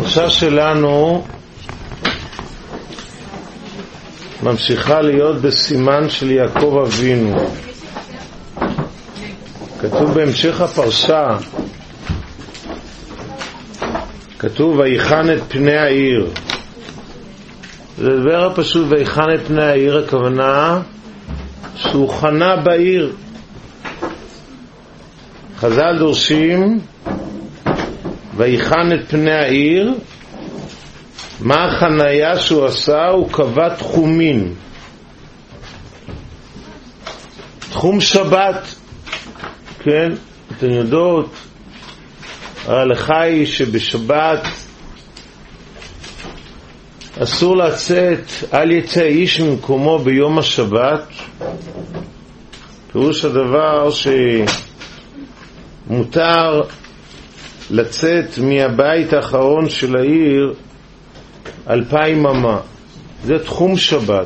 הפרשה שלנו ממשיכה להיות בסימן של יעקב אבינו. כתוב בהמשך הפרשה, כתוב ויחן את פני העיר. זה דבר הפשוט, ויחן את פני העיר, הכוונה שהוא חנה בעיר. חז"ל דורשים ויחן את פני העיר. מה החניה שהוא עשה? הוא קבע תחומים, תחום שבת. כן, אתן יודעות, ההלכה היא שבשבת אסור לצאת, אל יצא איש ממקומו ביום השבת. פירוש הדבר שמותר לצאת מהבית האחרון של העיר 2000 אמה. זה תחום שבת.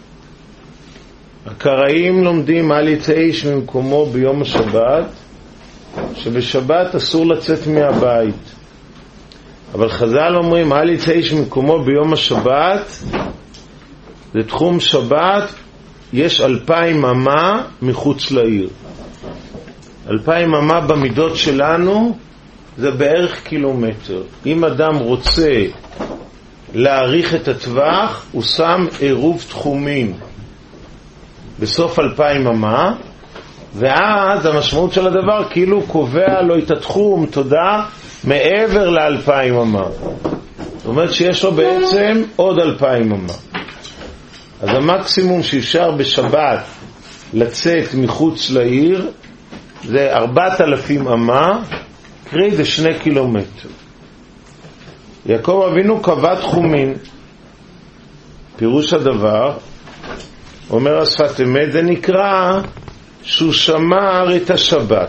הקראים לומדים אל יצא איש ממקומו ביום השבת, שבשבת אסור לצאת מהבית. אבל חז"ל אומרים אל יצא איש ממקומו ביום השבת, זה תחום שבת, יש 2000 אמה מחוץ לעיר. 2000 אמה במידות שלנו זה בערך קילומטר. אם אדם רוצה להאריך את הטווח, הוא שם עירוב תחומים בסוף 2000 אמה, ואז המשמעות של הדבר כאילו קובע לו את התחום, תודה, מעבר ל2000 אמה. זאת אומרת שיש לו בעצם עוד 2000 אמה. אז המקסימום שאפשר בשבת לצאת מחוץ לעיר זה 4000 אמה, קרי זה 2 קילומטר. יעקב אבינו קבע תחומים. פירוש הדבר, אומר השפת אמת, זה נקרא שהוא שמר את השבת.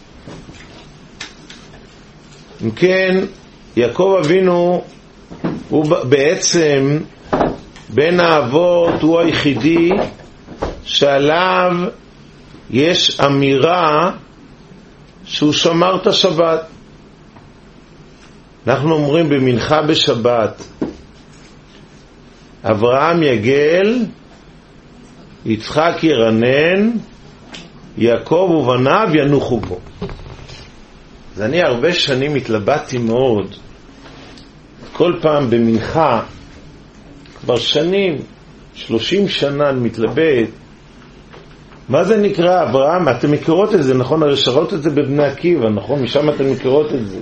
אם כן, יעקב אבינו הוא בעצם בין האבות, הוא היחידי שעליו יש אמירה שהוא שמר את השבת. אנחנו אומרים במנחה בשבת, אברהם יגל, יצחק ירנן, יעקב ובניו ינוחו בו. אז אני הרבה שנים התלבטתי מאוד, כל פעם במנחה, כבר שנים, 30 שנה אני מתלבט, מה זה נקרא אברהם? אתם מכירות את זה, נכון? הרי שרות את זה בבני עקיבא, נכון? משם אתם מכירות את זה.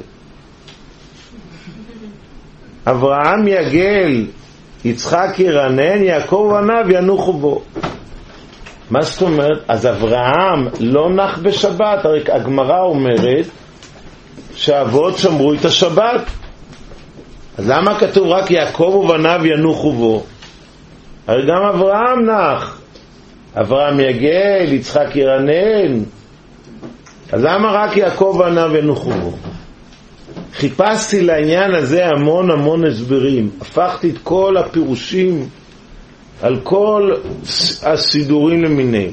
אברהם יגל, יצחק ירנן, יעקב ובניו ינוחו בו. מה זאת אומרת? אז אברהם לא נח בשבת. הרי הגמרא אומרת שהאבות שמרו את השבת. אז למה כתוב רק יעקב ובניו ינוחו בו? הרי גם אברהם נח. אברהם יגל, יצחק ירנן. אז למה רק יעקב ובניו ינוחו בו? חיפשתי לעניין הזה המון הסברים. הפכתי את כל הפירושים על כל הסידורים למיניהם.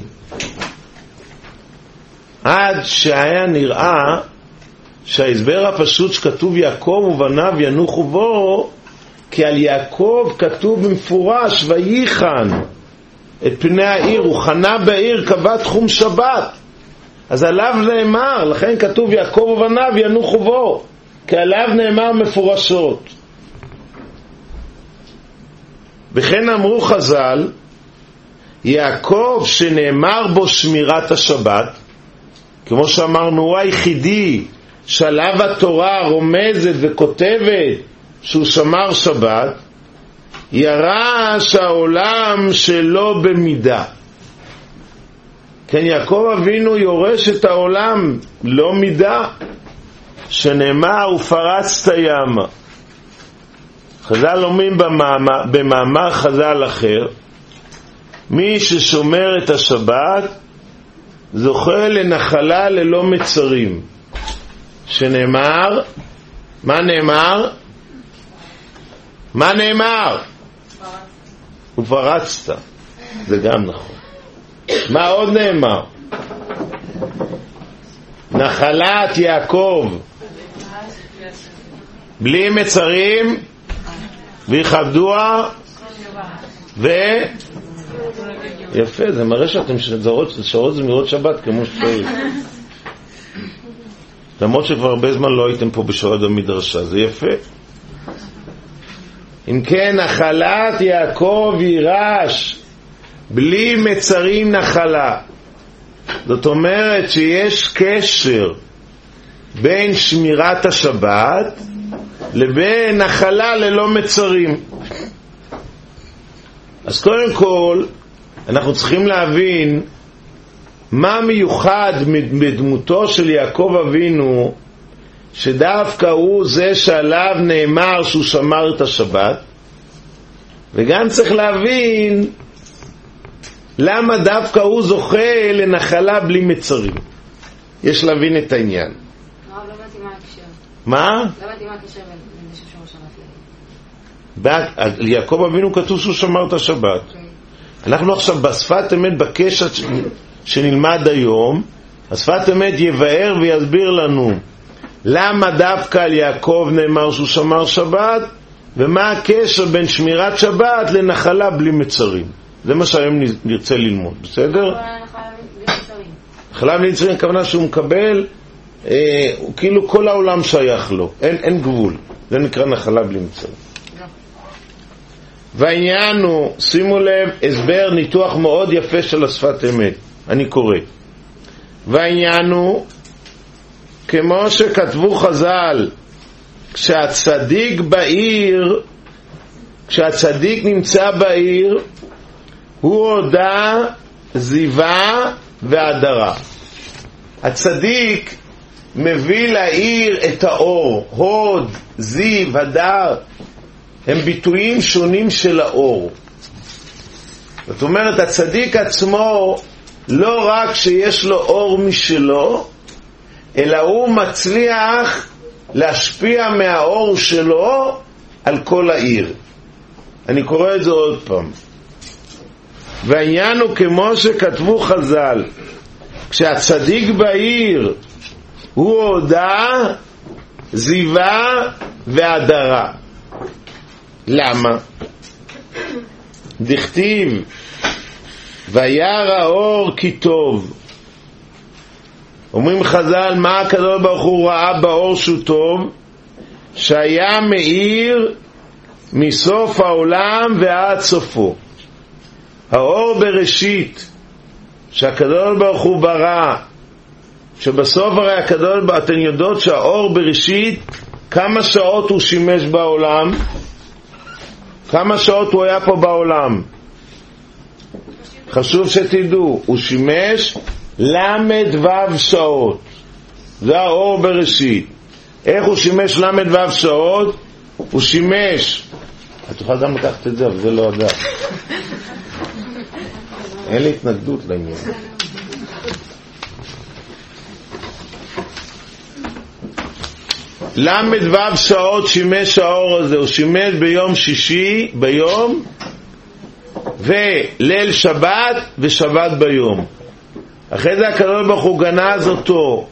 עד שהיה נראה שההסבר הפשוט שכתוב יעקב ובניו ינוחו בו, כי על יעקב כתוב במפורש ויחן את פני העיר, הוא חנה בעיר, קבע תחום שבת. אז עליו נאמר, לכן כתוב יעקב ובניו ינוחו בו, כי עליו נאמר מפורשות. וכן אמרו חז"ל, יעקב שנאמר בו שמירת השבת, כמו שאמרנו, הוא היחידי שעליו התורה רומזת וכותבת שהוא שמר שבת, ירש העולם שלו במידה. כן, יעקב אבינו יורש את העולם לא מידה, שנאמר ופרצת ימה. חז"ל אומרים במאמר חז"ל אחר, מי ששומר את השבת זוכה לנחלה ללא מצרים. שנאמר, מה נאמר? מה נאמר? ופרצת. זה גם נכון. מה עוד נאמר? נחלת יעקב בלי מצרים ויכבדוה יפה, זה מראה שאתם שרות זמירות שבת כמו שצריך. למרות שכבר הרבה זמן לא הייתם פה בשורת המדרשה, זה יפה. אם כן, נחלת יעקב יירש בלי מצרים נחלה. זאת אומרת שיש קשר בין שמירת השבת לבין נחלה ללא מצרים. אז קודם כל אנחנו צריכים להבין מה מיוחד בדמותו של יעקב אבינו, שדווקא הוא זה שעליו נאמר שהוא שמר את השבת, וגם צריך להבין למה דווקא הוא זוכה לנחלה בלי מצרים. יש להבין את העניין. לא באתי מה הקשר. מה? לא באתי מה הקשר בין זה ששומר שבת לבין. על יעקב אבינו כתוב שהוא שמר את השבת. אנחנו עכשיו בשפת אמת בקשר שנלמד היום, השפת אמת יבאר ויסביר לנו למה דווקא על יעקב נאמר שהוא שמר שבת, ומה הקשר בין שמירת שבת לנחלה בלי מצרים. זה מה שהיום נרצה ללמוד, בסדר? נחלה בלי מצרים, הכוונה שהוא מקבל, כאילו כל העולם שייך לו, אין גבול. זה נקרא נחלה בלי מצרים. והעניין הוא, שימו לב, הסבר, ניתוח מאוד יפה של השפת אמת. אני קורא. והעניין הוא, כמו שכתבו חז"ל, כשהצדיק בעיר, כשהצדיק נמצא בעיר, הוא הודה, זיווה והדרה. הצדיק מביא לעיר את האור, הוד, זיו, הדר. הם ביטויים שונים של האור. זאת אומרת, הצדיק עצמו לא רק שיש לו אור משלו, אלא הוא מצליח להשפיע מהאור שלו על כל העיר. אני קורא את זה עוד פעם. והעניין הוא כמו שכתבו חז"ל, כשהצדיק בעיר הוא הודה, זיווה והדרה. למה? דכתיב וירא האור כי טוב. אומרים חז"ל, מה הקדוש ברוך הוא ראה באור שהוא טוב? שהיה מאיר מסוף העולם ועד סופו. האור בראשית שהקדוש ברוך הוא ברא, שבסוף הרי הקדוש ברוך הוא, אתן יודעות שהאור בראשית כמה שעות הוא שימש בעולם? כמה שעות הוא היה פה בעולם? חשוב שתדעו, הוא שימש למד שעות. זה האור בראשית. איך הוא שימש למד שעות? הוא שימש, את תוכל גם לקחת את זה, אבל זה לא הדף. אין לי התנגדות לעניין. למד שעות שימש האור הזה. הוא שימש ביום שישי ביום, וליל שבת ושבת ביום. אחרי זה הקדוש ברוך הוא גנז אותו,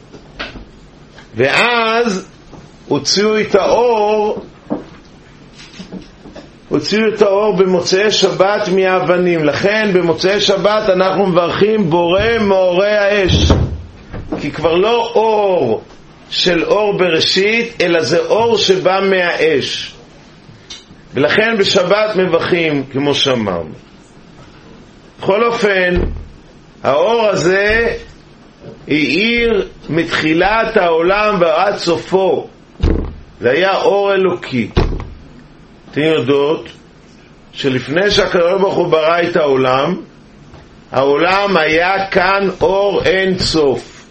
ואז הוציאו את האור במוצאי שבת מהאבנים. לכן במוצאי שבת אנחנו מברכים בורא מאורי האש, כי כבר לא אור של אור בראשית, אלא זה אור שבא מהאש. ולכן בשבת מברכים כמו שאמרנו. בכל אופן, האור הזה האיר מתחילת העולם ועד סופו. זה היה אור אלוקי. אתם יודעות שלפני שהקדוש ברוך הוא ברא את העולם היה כאן אור אין סוף.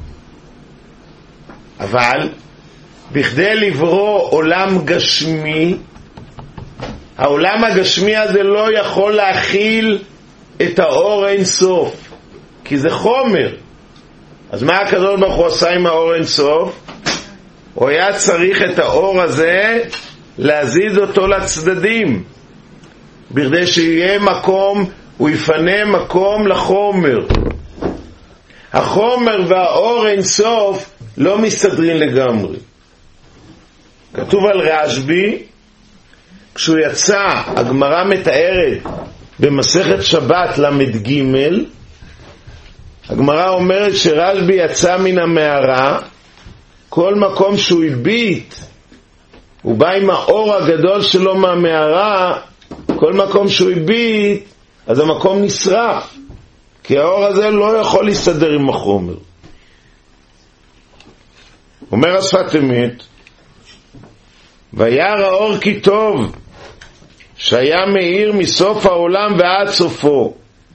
אבל בכדי לברוא עולם גשמי, העולם הגשמי הזה לא יכול להכיל את האור אין סוף, כי זה חומר. אז מה הקדוש ברוך הוא עשה עם האור אין סוף? הוא היה צריך את האור הזה להזיז אותו לצדדים, בכדי שיהיה מקום, הוא יפנה מקום לחומר. החומר והאור אין סוף לא מסתדרים לגמרי. כתוב על רשב"י, כשהוא יצא, הגמרא מתארת במסכת שבת למד ג', הגמרא אומרת שרשב"י יצא מן המערה, כל מקום שהוא הביט, הוא בא עם האור הגדול שלו מהמערה, כל מקום שהוא הביט, אז המקום נשרף, כי האור הזה לא יכול להסתדר עם החומר. אומר השפת אמת, וירא האור כי טוב, שהיה מאיר מסוף העולם ועד סופו,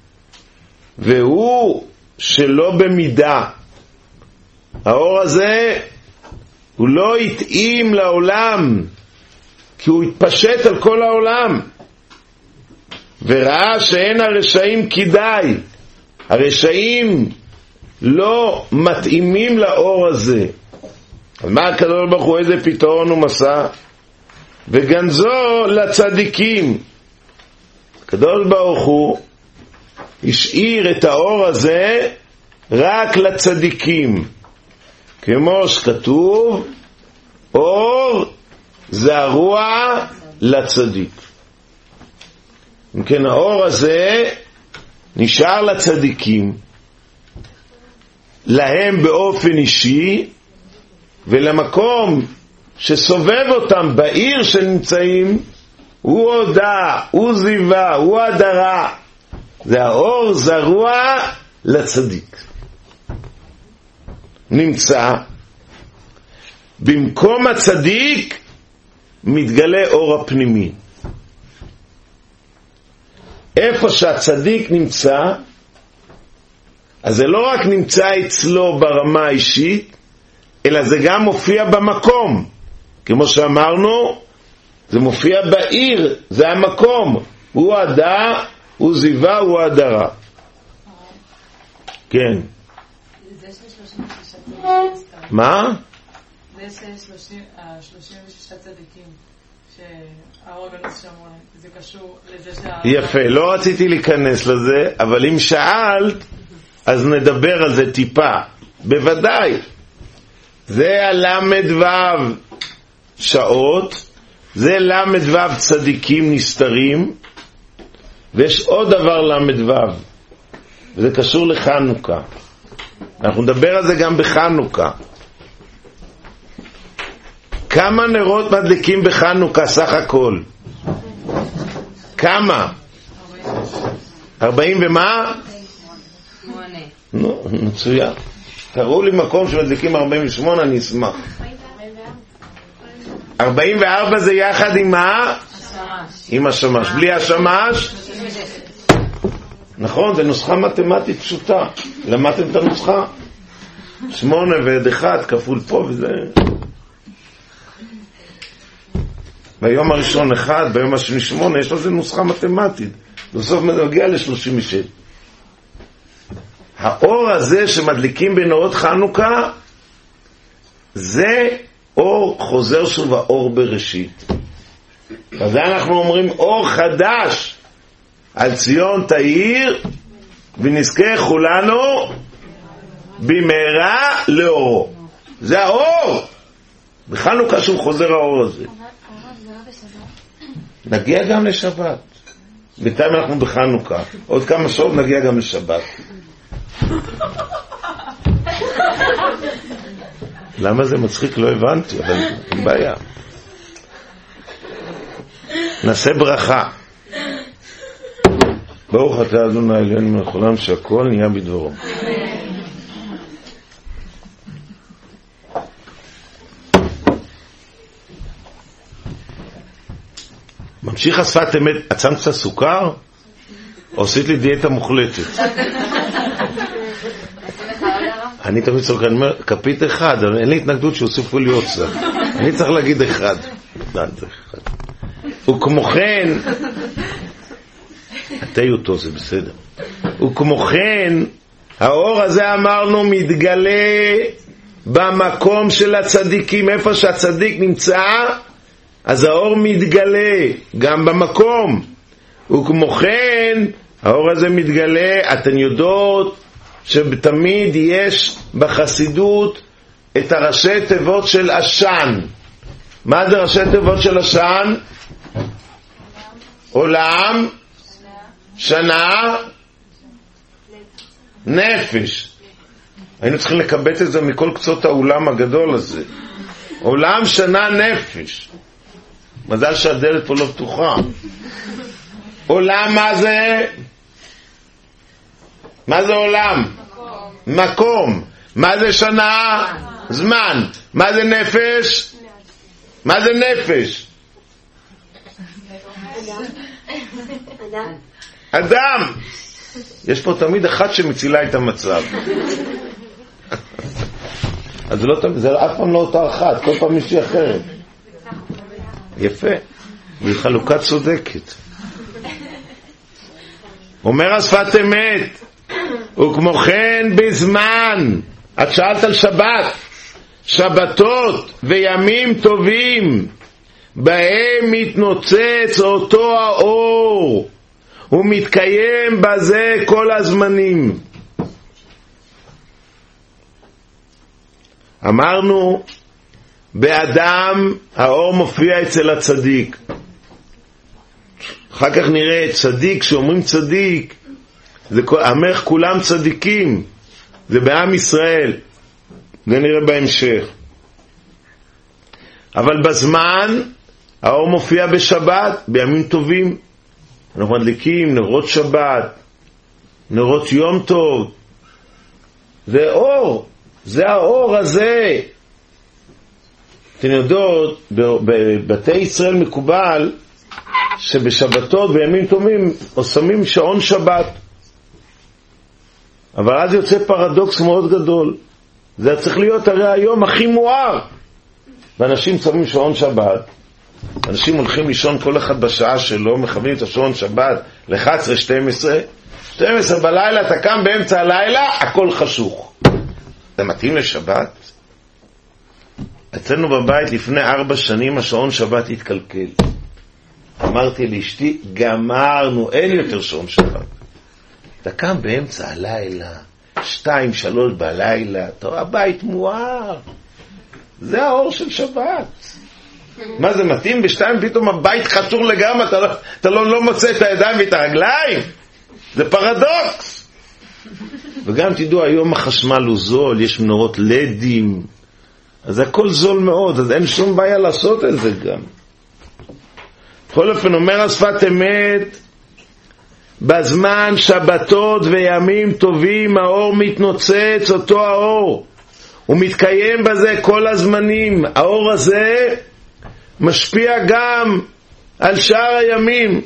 והוא שלא במידה. האור הזה הוא לא התאים לעולם, כי הוא התפשט על כל העולם, וראה שאין הרשעים כדאי, הרשעים לא מתאימים לאור הזה. אז מה הקדוש ברוך הוא, איזה פתרון הוא מסע? וגנזו לצדיקים. הקדוש ברוך הוא השאיר את האור הזה רק לצדיקים, כמו שכתוב, אור זרוע לצדיק. אם כן, האור הזה נשאר לצדיקים, להם באופן אישי, ולמקום שסובב אותם בעיר שנמצאים, הוא הודעה, הוא זיווה, הוא הדרה. זה האור זרוע לצדיק. נמצא במקום הצדיק מתגלה אור הפנימי. איפה שהצדיק נמצא, אז זה לא רק נמצא אצלו ברמה האישית, אלא זה גם מופיע במקום. כמו שאמרנו, זה מופיע בעיר, זה המקום. הוא הדעה, הוא זיווה, הוא הדרה. כן. זה של 36 צדיקים. מה? זה של 36 צדיקים, שהאור הגנוז שאמרו, זה קשור לזה יפה, לא רציתי להיכנס לזה, אבל אם שאלת, אז נדבר על זה טיפה. בוודאי. זה הלמד וו שעות, זה למד וו צדיקים נסתרים, ויש עוד דבר למד וו, וזה קשור לחנוכה. אנחנו נדבר על זה גם בחנוכה. כמה נרות מדליקים בחנוכה סך הכל? כמה? 40 ומה? 8. נו, מצוין. תראו לי מקום שמדליקים 48, אני אשמח. 44 זה יחד עם מה? עם השמש. בלי השמש? נכון, זה נוסחה מתמטית פשוטה. למדתם את הנוסחה? 8 ועד 1 כפול פה וזה... ביום הראשון 1, ביום השני 8, יש לזה נוסחה מתמטית. בסוף מגיע ל-36. האור הזה שמדליקים בנרות חנוכה, זה אור חוזר שוב, האור בראשית. אז אנחנו אומרים אור חדש על ציון תאיר, ונזכה כולנו במהרה לאורו. זה האור. בחנוכה שוב חוזר האור הזה. נגיע גם לשבת. בינתיים אנחנו בחנוכה. עוד כמה שעות נגיע גם לשבת. למה זה מצחיק? לא הבנתי, אבל אין בעיה. נעשה ברכה. ברוך אתה אדוני אלוהינו מלך העולם שהכל נהיה בדברו. ממשיך השפת אמת. עצמת קצת סוכר? או עשית לי דיאטה מוחלטת? אני תמיד צורך, אני אומר, כפית אחד, אבל אין לי התנגדות שהוסיפו לי עוד קצת. אני צריך להגיד אחד. וכמו כן, עטי אותו, זה בסדר. וכמו כן, האור הזה אמרנו מתגלה במקום של הצדיקים. איפה שהצדיק נמצא, אז האור מתגלה גם במקום. וכמו כן, האור הזה מתגלה, אתן יודעות, שתמיד יש בחסידות את הראשי תיבות של עשן. מה זה ראשי תיבות של השן? עולם, שנה, נפש. היינו צריכים לקבץ את זה מכל קצות האולם הגדול הזה. עולם, שנה, נפש. מזל שהדלת פה לא פתוחה. עולם, מה זה? מה זה עולם? מקום. מה זה שנה? זמן. מה זה נפש? מה זה נפש? אדם. יש פה תמיד אחת שמצילה את המצב. אז זה אף פעם לא אותה אחת, כל פעם מישהי אחרת. יפה. היא חלוקה צודקת. אומר השפת אמת, וכמו כן בזמן, את שאלת על שבת, שבתות וימים טובים, בהם מתנוצץ אותו האור, ומתקיים בזה כל הזמנים. אמרנו, באדם האור מופיע אצל הצדיק. אחר כך נראה צדיק, שאומרים צדיק, זה המלך כולם צדיקים, זה בעם ישראל, זה נראה בהמשך. אבל בזמן האור מופיע בשבת, בימים טובים. אנחנו מדליקים נרות שבת, נרות יום טוב, זה אור, זה האור הזה. אתם יודעות, בבתי ישראל מקובל שבשבתות בימים טובים שמים שעון שבת, אבל אז יוצא פרדוקס מאוד גדול. זה צריך להיות הרי היום הכי מואר, ואנשים שמים שעון שבת, אנשים הולכים לישון כל אחד בשעה שלו, מכוונים את השעון שבת ל-11, 12 בלילה, אתה קם באמצע הלילה, הכל חשוך. זה מתאים לשבת? אצלנו בבית לפני 4 שנים השעון שבת התקלקל. אמרתי לאשתי, גמרנו, אין יותר שעון שבת. אתה קם באמצע הלילה, 2, 3 בלילה, הבית מואר. זה האור של שבת. מה זה מתאים? ב2 פתאום הבית חצור לגמרי, אתה לא מוצא את הידיים ואת הרגליים. זה פרדוקס. וגם תדעו, היום החשמל הוא זול, יש מנורות לדים, אז הכל זול מאוד, אז אין שום בעיה לעשות את זה גם. בכל אופן אומר השפת אמת, בזמן שבתות וימים טובים האור מתנוצץ, אותו האור, הוא מתקיים בזה כל הזמנים. האור הזה משפיע גם על שאר הימים.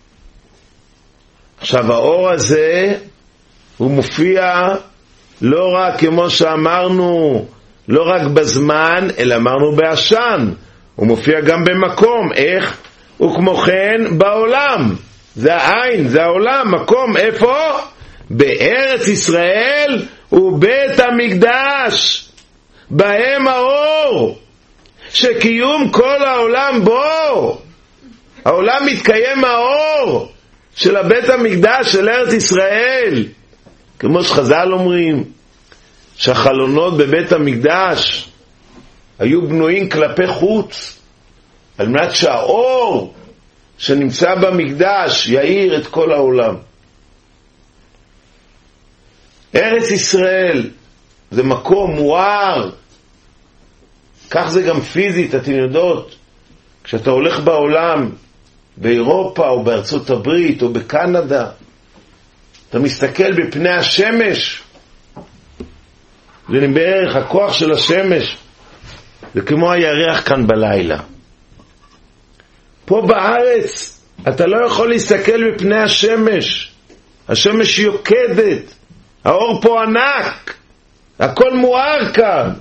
עכשיו האור הזה הוא מופיע לא רק כמו שאמרנו, לא רק בזמן, אלא אמרנו בעשן. הוא מופיע גם במקום. איך? וכמו כן בעולם. זה העין, זה העולם, מקום. איפה? בארץ ישראל ובית המקדש, בהם האור, שקיום כל העולם בו. העולם מתקיים מהאור של הבית המקדש של ארץ ישראל. כמו שחז"ל אומרים, שהחלונות בבית המקדש היו בנויים כלפי חוץ, על מנת שהאור שנמצא במקדש יאיר את כל העולם. ארץ ישראל זה מקום מואר. כך זה גם פיזית, אתם יודעות, כשאתה הולך בעולם, באירופה או בארצות הברית או בקנדה, אתה מסתכל בפני השמש, זה בערך הכוח של השמש, זה כמו הירח כאן בלילה. פה בארץ אתה לא יכול להסתכל בפני השמש, השמש יוקדת, האור פה ענק, הכל מואר כאן.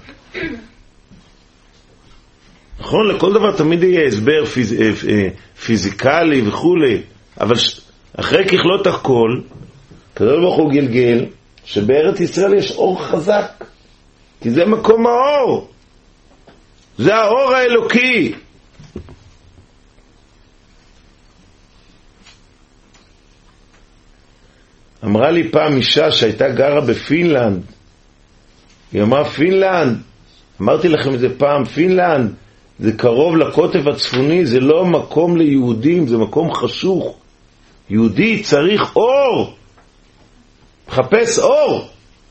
נכון, לכל דבר תמיד יהיה הסבר פיזיקלי וכו', אבל אחרי ככלות הכל, הקדוש ברוך הוא גלגל שבארץ ישראל יש אור חזק, כי זה מקום האור, זה האור האלוקי. אמרה לי פעם אישה שהייתה גרה בפינלנד, היא אמרה פינלנד, אמרתי לכם את זה פעם, פינלנד זה קרוב לקוטב הצפוני, זה לא מקום ליהודים, זה מקום חשוך. יהודי צריך אור, מחפש אור.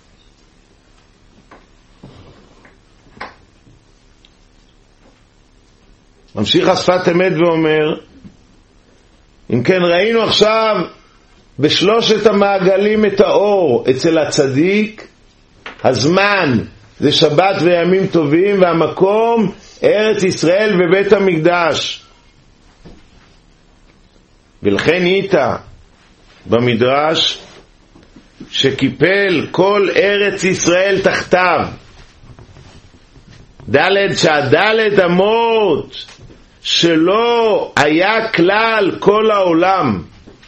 ממשיך השפת אמת ואומר, אם כן ראינו עכשיו בשלושת המעגלים את האור. אצל הצדיק הזמן זה שבת וימים טובים, והמקום ארץ ישראל ובית המקדש. ולכן איתה במדרש שקיפל כל ארץ ישראל תחתיו. שהדלת אמות שלא היה כלל כל העולם.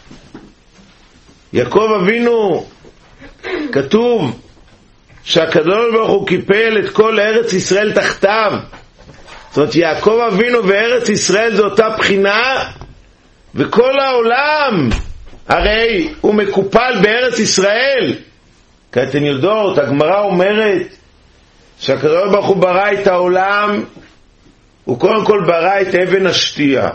יעקב אבינו כתוב שהקדוש ברוך הוא קיפל את כל ארץ ישראל תחתיו. זאת אומרת, יעקב אבינו וארץ ישראל זו אותה בחינה, וכל העולם הרי הוא מקופל בארץ ישראל. כי אתן יודעות, הגמרא אומרת שהקדוש ברוך הוא ברא את העולם, הוא קודם כל ברא את אבן השתייה,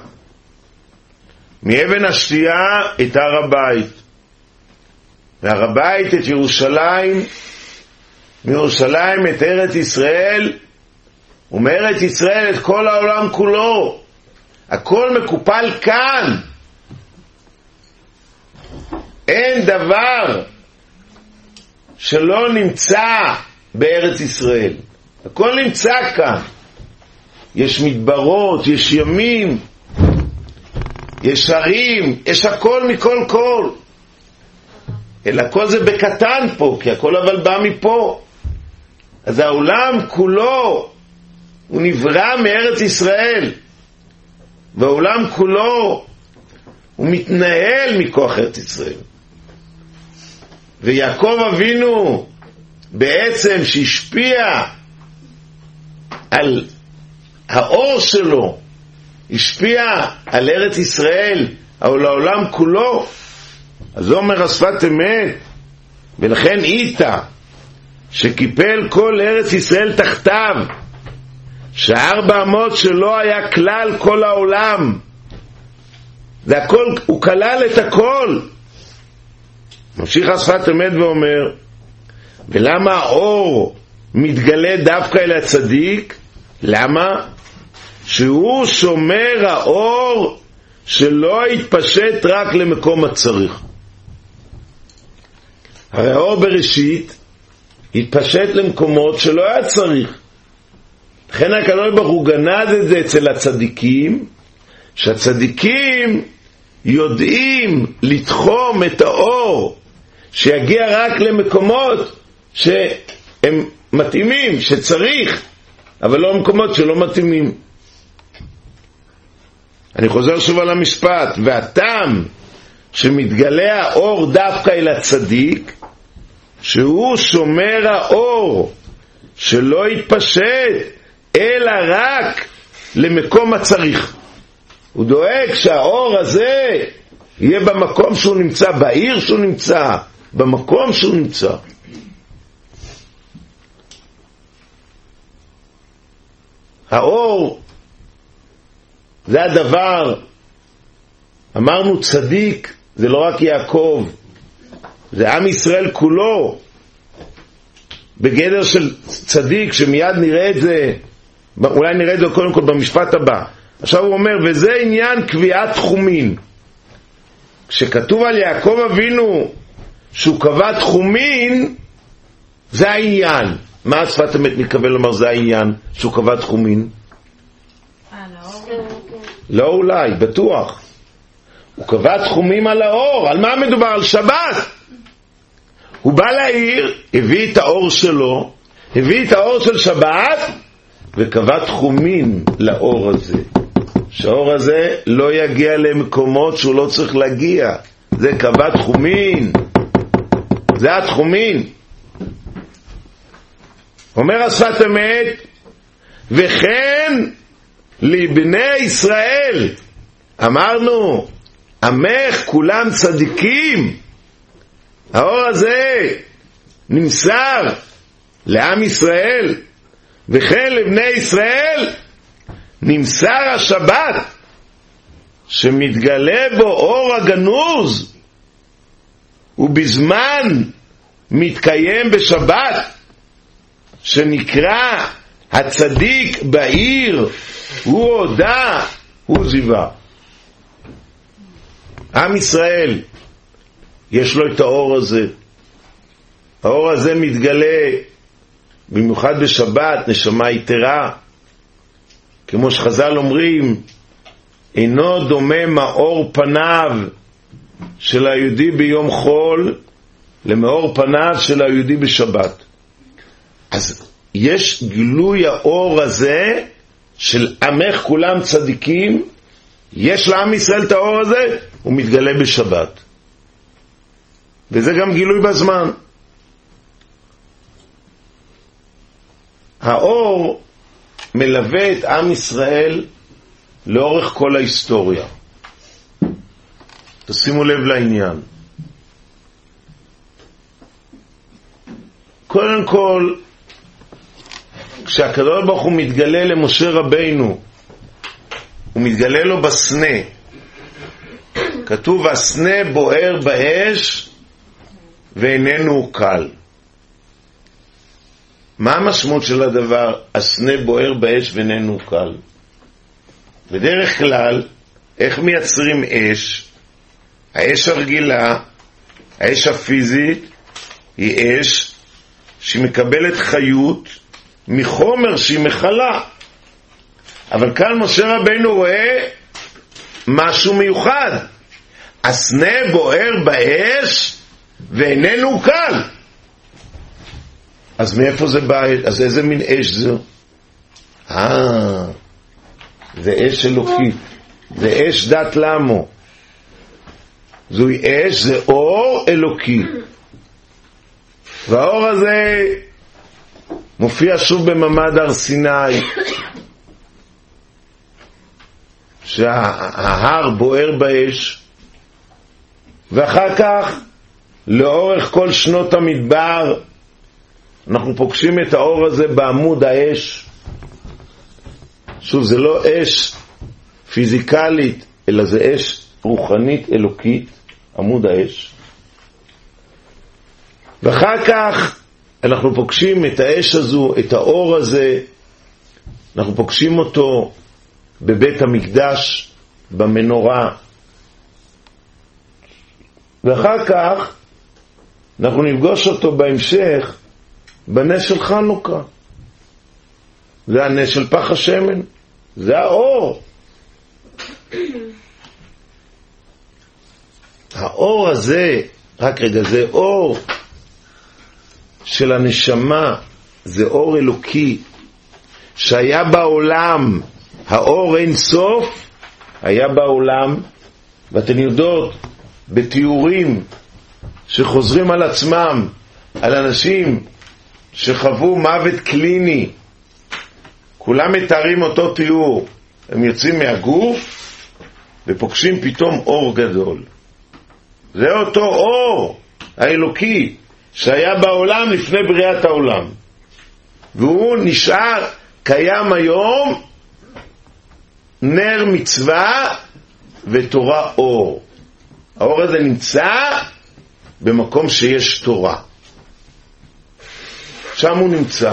מאבן השתייה את הר הבית, והר הבית את ירושלים, מירושלים את ארץ ישראל, ומארץ ישראל את כל העולם כולו. הכל מקופל כאן. אין דבר שלא נמצא בארץ ישראל, הכל נמצא כאן. יש מדברות, יש ימים, יש הרים, יש הכל מכל כל. אלא הכל זה בקטן פה, כי הכל אבל בא מפה. אז העולם כולו הוא נברא מארץ ישראל, והעולם כולו הוא מתנהל מכוח ארץ ישראל. ויעקב אבינו בעצם שהשפיע על האור שלו, השפיע על ארץ ישראל, על העולם כולו. אז אומר השפת אמת, ולכן איתה שקיפל כל ארץ ישראל תחתיו, שהארבע אמות שלא היה כלל כל העולם. זה הכל, הוא כלל את הכל. ממשיך השפת אמת ואומר, ולמה האור מתגלה דווקא אל הצדיק? למה? שהוא שומר האור שלא יתפשט רק למקום הצריך. הרי האור בראשית התפשט למקומות שלא היה צריך. לכן הקדוש ברוך הוא גנז את זה אצל הצדיקים, שהצדיקים יודעים לתחום את האור שיגיע רק למקומות שהם מתאימים, שצריך, אבל לא מקומות שלא מתאימים. אני חוזר שוב על המשפט, והטעם שמתגלה האור דווקא אל הצדיק, שהוא שומר האור שלא יתפשט אלא רק למקום הצריך. הוא דואג שהאור הזה יהיה במקום שהוא נמצא, בעיר שהוא נמצא, במקום שהוא נמצא. האור זה הדבר. אמרנו צדיק זה לא רק יעקב, זה עם ישראל כולו בגדר של צדיק, שמיד נראה את זה, אולי נראה את זה קודם כל במשפט הבא. עכשיו הוא אומר, וזה עניין קביעת תחומין. כשכתוב על יעקב אבינו שהוא קבע תחומין, זה העניין. מה השפת אמת מתכוון לומר זה העניין שהוא קבע תחומין? לא אולי, בטוח. הוא קבע תחומים על האור. על מה מדובר? על שבת. הוא בא לעיר, הביא את האור שלו, הביא את האור של שבת, וקבע תחומים לאור הזה. שהאור הזה לא יגיע למקומות שהוא לא צריך להגיע. זה קבע תחומים. זה התחומים. אומר השפת אמת, וכן לבני ישראל. אמרנו, עמך כולם צדיקים. האור הזה נמסר לעם ישראל, וכן לבני ישראל נמסר השבת שמתגלה בו אור הגנוז, ובזמן מתקיים בשבת שנקרא הצדיק בעיר, הוא הודה, הוא זיווה. עם ישראל יש לו את האור הזה. האור הזה מתגלה במיוחד בשבת, נשמה יתרה, כמו שחז"ל אומרים, אינו דומה מאור פניו של היהודי ביום חול למאור פניו של היהודי בשבת. אז יש גילוי האור הזה של עמך כולם צדיקים, יש לעם ישראל את האור הזה, הוא מתגלה בשבת. וזה גם גילוי בזמן. האור מלווה את עם ישראל לאורך כל ההיסטוריה. תשימו לב לעניין. קודם כל, כשהקדוש ברוך הוא מתגלה למשה רבינו, הוא מתגלה לו בסנה. כתוב, הסנה בוער באש ואיננו קל. מה המשמעות של הדבר, הסנה בוער באש ואיננו קל? בדרך כלל, איך מייצרים אש? האש הרגילה, האש הפיזית, היא אש שהיא מקבלת חיות מחומר שהיא מחלה. אבל כאן משה רבינו רואה משהו מיוחד. הסנה בוער באש ואיננו קל. אז מאיפה זה בא? אז איזה מין אש זה? זה אש אלוקית. זה אש דת למו. זוהי אש, זה אור אלוקי. והאור הזה מופיע שוב בממד הר סיני, שההר בוער באש, ואחר כך לאורך כל שנות המדבר אנחנו פוגשים את האור הזה בעמוד האש. שוב, זה לא אש פיזיקלית, אלא זה אש רוחנית אלוקית, עמוד האש. ואחר כך אנחנו פוגשים את האש הזו, את האור הזה, אנחנו פוגשים אותו בבית המקדש, במנורה. ואחר כך אנחנו נפגוש אותו בהמשך בנס של חנוכה. זה הנס של פח השמן, זה האור. האור הזה, רק רגע, זה אור של הנשמה, זה אור אלוקי שהיה בעולם, האור אין סוף היה בעולם. ואתן יודעות בתיאורים שחוזרים על עצמם על אנשים שחוו מוות קליני, כולם מתארים אותו תיאור. הם יוצאים מהגוף ופוגשים פתאום אור גדול. זה אותו אור האלוקי שהיה בעולם לפני בריאת העולם, והוא נשאר קיים היום, נר מצווה ותורה אור. האור הזה נמצא במקום שיש תורה, שם הוא נמצא.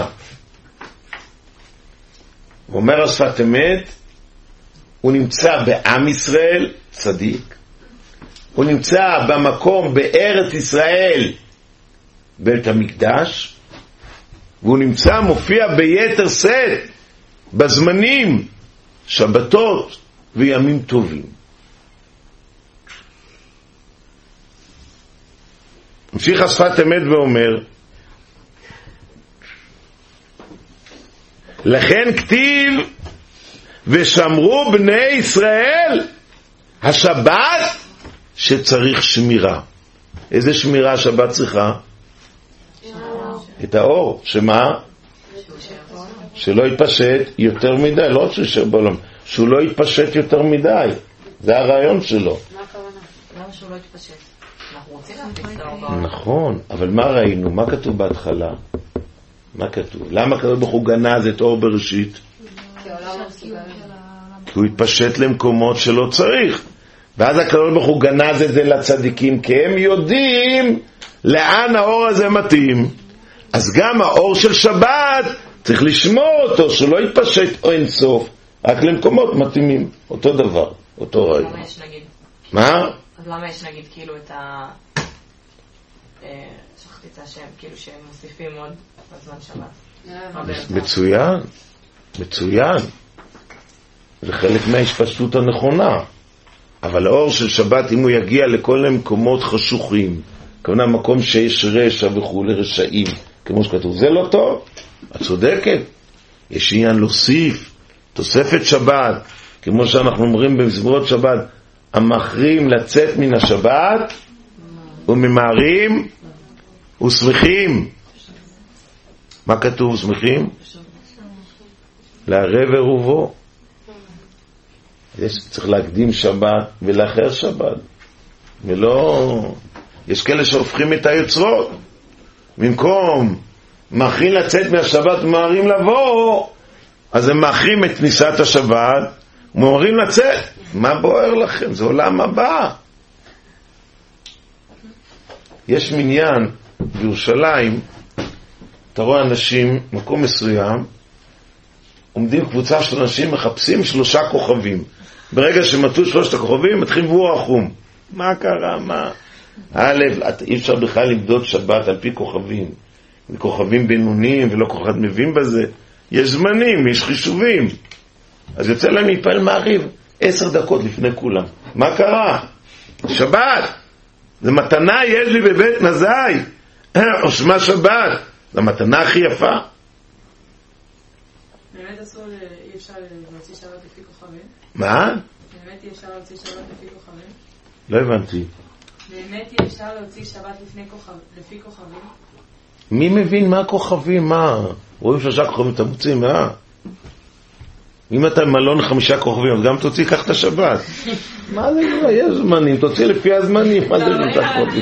הוא אומר השפת אמת, הוא נמצא בעם ישראל, צדיק. הוא נמצא במקום בארץ ישראל, בית המקדש. והוא נמצא, מופיע ביתר שאת בזמנים, שבתות וימים טובים. ממשיך השפת אמת ואומר, לכן כתיב ושמרו בני ישראל השבת שצריך שמירה. איזה שמירה השבת צריכה? את האור. שמה? שלא יתפשט יותר מדי, לא שבעולם, שהוא לא יתפשט יותר מדי. זה הרעיון שלו. מה הכוונה? למה שהוא לא יתפשט? אנחנו רוצים להפיץ את האור. נכון, אבל מה ראינו? מה כתוב בהתחלה? מה כתוב? למה כתוב ברוך הוא גנז את אור בראשית? הוא התפשט למקומות שלא צריך. ואז הקדוש ברוך הוא גנז את זה לצדיקים, כי הם יודעים לאן האור הזה מתאים. אז גם האור של שבת צריך לשמור אותו, שלא יתפשט או אין סוף, רק למקומות מתאימים. אותו דבר, אותו רעיון. למה יש נגיד? מה? אז למה יש נגיד כאילו את ה... שכחתי את השם, כאילו שהם מוסיפים עוד בזמן שבת. מצוין, מצוין. זה חלק מההשפשטות הנכונה. אבל האור של שבת, אם הוא יגיע לכל מקומות חשוכים, כמובן מקום שיש רשע וכו' רשעים, כמו שכתוב, זה לא טוב. את צודקת. יש עניין להוסיף תוספת שבת, כמו שאנחנו אומרים במזמורות שבת, המחרים לצאת מן השבת וממהרים ושמחים. מה כתוב שמחים? לערב עירובו. צריך להקדים שבת ולאחר שבת, ולא... יש כאלה שהופכים את היוצרות, במקום מאחרים לצאת מהשבת ומאחרים לבוא, אז הם מאחרים את כניסת השבת ומאחרים לצאת. מה בוער לכם? זה עולם הבא. יש מניין בירושלים, אתה רואה אנשים, מקום מסוים, עומדים קבוצה של אנשים, מחפשים 3 כוכבים. ברגע שמצאו 3 הכוכבים, מתחילים בואו החום. מה קרה? מה? אי אפשר בכלל למדוד שבת על פי כוכבים. כוכבים בינוניים ולא כל אחד מבין בזה. יש זמנים, יש חישובים. אז יוצא להם להתפעל מעריב 10 דקות לפני כולם. מה קרה? שבת. זה מתנה יש לי בבית נזי. או שמה שבת. זה המתנה הכי יפה. באמת אי אפשר להוציא שבת לפי כוכבים? מה? באמת אי אפשר להוציא שבת לפי כוכבים? לא הבנתי. באמת אי אפשר להוציא שבת לפי כוכבים? מי מבין מה כוכבים? מה? רואים 3 כוכבים, אתה מוציא, מה? אם אתה מלון 5 כוכבים, אז גם תוציא כך את השבת. מה זה כבר? יש זמנים, תוציא לפי הזמנים. מה זה נותן כוכבים?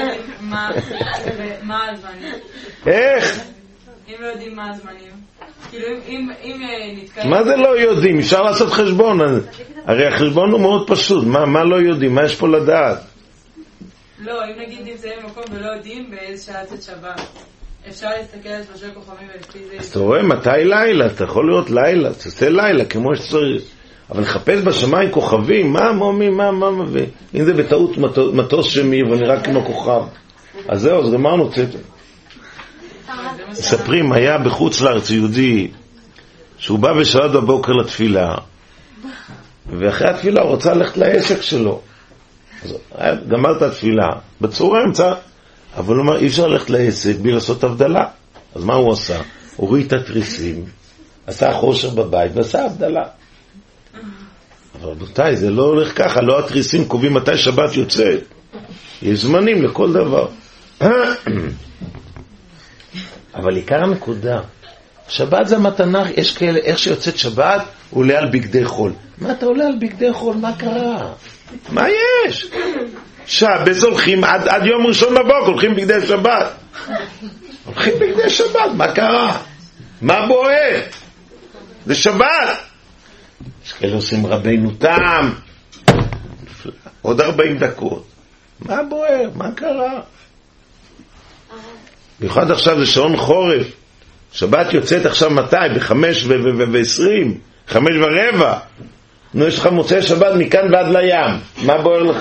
מה הזמנים? איך? אם לא יודעים מה הזמנים. כאילו אם נתקיים... מה זה לא יודעים? אפשר לעשות חשבון. הרי החשבון הוא מאוד פשוט. מה לא יודעים? מה יש פה לדעת? לא, אם נגיד נמצאים במקום ולא יודעים באיזה שעה יוצאת שבת, אפשר להסתכל על 3 כוכבים ולפי זה... אז אתה רואה מתי לילה? אתה יכול לראות לילה, תעשה לילה כמו שצריך. אבל לחפש בשמיים כוכבים, מה מומי, מה, אם זה בטעות מטוס שמי ונראה כמו כוכב. אז זהו, אז גמרנו צפת. מספרים, היה בחוץ לארץ יהודי שהוא בא בשעות בבוקר לתפילה, ואחרי התפילה הוא רוצה ללכת לעסק שלו. אז גמר את התפילה בצורה אמצע, אבל הוא אומר אי אפשר ללכת לעסק בלי לעשות הבדלה. אז מה הוא עשה? הוריד את התריסים, עשה חושר בבית ועשה הבדלה. אבל רבותיי, זה לא הולך ככה. לא התריסים קובעים מתי שבת יוצאת. יש זמנים לכל דבר. אבל עיקר הנקודה, שבת זה מתנה. יש כאלה, איך שיוצאת שבת, הוא עולה על בגדי חול. מה אתה עולה על בגדי חול? מה קרה? מה יש? שבס הולכים עד יום ראשון בבוקר, הולכים בגדי שבת. הולכים בגדי שבת, מה קרה? מה בוער? זה שבת. יש כאלה עושים רבינו תם. עוד 40 דקות. מה בוער? מה קרה? במיוחד עכשיו זה שעון חורף. שבת יוצאת עכשיו מתי? ב5:20, 5:15. נו, יש לך מוצאי שבת מכאן ועד לים. מה בוער לך?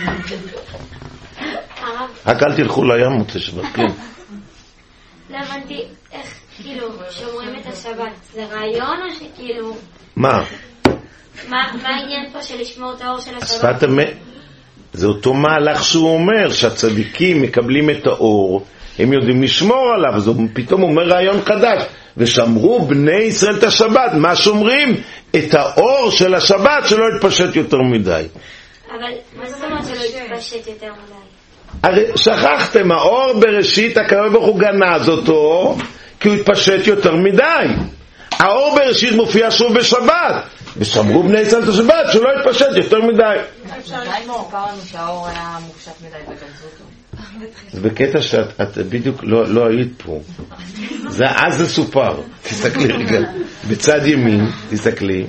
רק אל תלכו לים מוצאי שבת, כן. לא הבנתי איך, כאילו, שומרים את השבת. זה רעיון או שכאילו... מה? מה העניין פה של לשמור את האור של השבת? שפת אמת. זה אותו מהלך שהוא אומר, שהצדיקים מקבלים את האור, הם יודעים לשמור עליו. אז הוא פתאום אומר רעיון חדש. ושמרו בני ישראל את השבת. מה שומרים? את האור של השבת שלא יתפשט יותר מדי. אבל מה זאת אומרת שלא יתפשט יותר מדי? הרי שכחתם, האור בראשית הקדוש ברוך הוא גנז אותו כי הוא יתפשט יותר מדי. האור בראשית מופיע שוב בשבת, ושמרו בני ישראל את השבת שלא יתפשט יותר מדי. אפשר לספר לנו שהאור היה מופשט מדי וגנזו אותו. זה בקטע שאת בדיוק לא היית פה. אז זה סופר. תסתכלי רגע. בצד ימין, תסתכלי.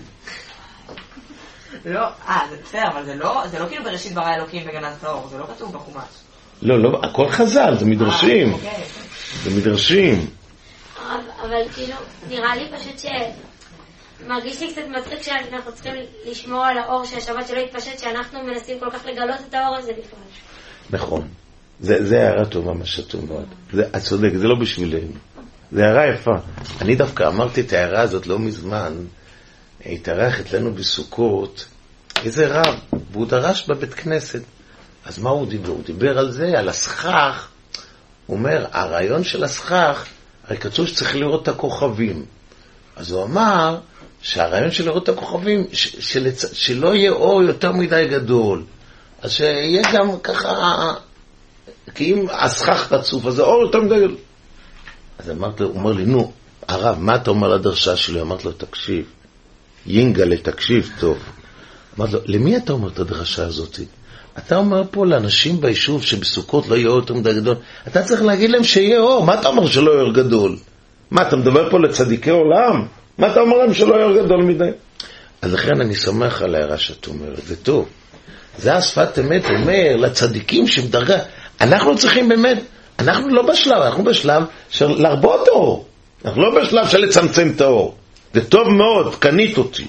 לא, זה בסדר, אבל זה לא כאילו בראשית ברא אלוקים בגנת האור, זה לא כתוב בחומש. לא, הכל חז"ל, זה מדרשים. זה מדרשים. אבל כאילו, נראה לי פשוט מרגיש לי קצת מצחיק שאנחנו צריכים לשמור על האור של השבת שלא יתפשט, שאנחנו מנסים כל כך לגלות את האור הזה לפעמים. נכון. זה הערה טובה מה שאת אומרת. את צודק, זה לא בשבילנו. זה הערה יפה. אני דווקא אמרתי את ההערה הזאת לא מזמן, התארח אצלנו בסוכות, איזה רב, והוא דרש בבית כנסת. אז מה הוא דיבר? הוא דיבר על זה, על הסכך. הוא אומר, הרעיון של הסכך, הרי כתוב שצריך לראות את הכוכבים. אז הוא אמר שהרעיון של לראות את הכוכבים, שלא יהיה אור יותר מדי גדול. אז שיהיה גם ככה, כי אם הסכך רצוף, אז האור יותר מדי גדול. אז הוא אומר לי, נו, הרב, מה אתה אומר לדרשה שלי? אמרת לו, תקשיב, יינגלה, תקשיב טוב. אמרת לו, למי אתה אומר את הדרשה הזאת? אתה אומר פה לאנשים ביישוב שבסוכות לא יהיה אור יותר מדי גדול. אתה צריך להגיד להם שיהיה אור. מה אתה אומר שלא יהיה אור גדול? מה, אתה מדבר פה לצדיקי עולם? מה אתה אומר להם שלא יהיה אור גדול מדי? אז לכן אני שמח על ההערה שאת אומרת, זה טוב. זה השפת אמת אומר לצדיקים שבדרגה. אנחנו צריכים באמת, אנחנו לא בשלב, אנחנו בשלב של להרבות אור. אנחנו לא בשלב של לצמצם את האור. זה טוב מאוד, קנית אותי.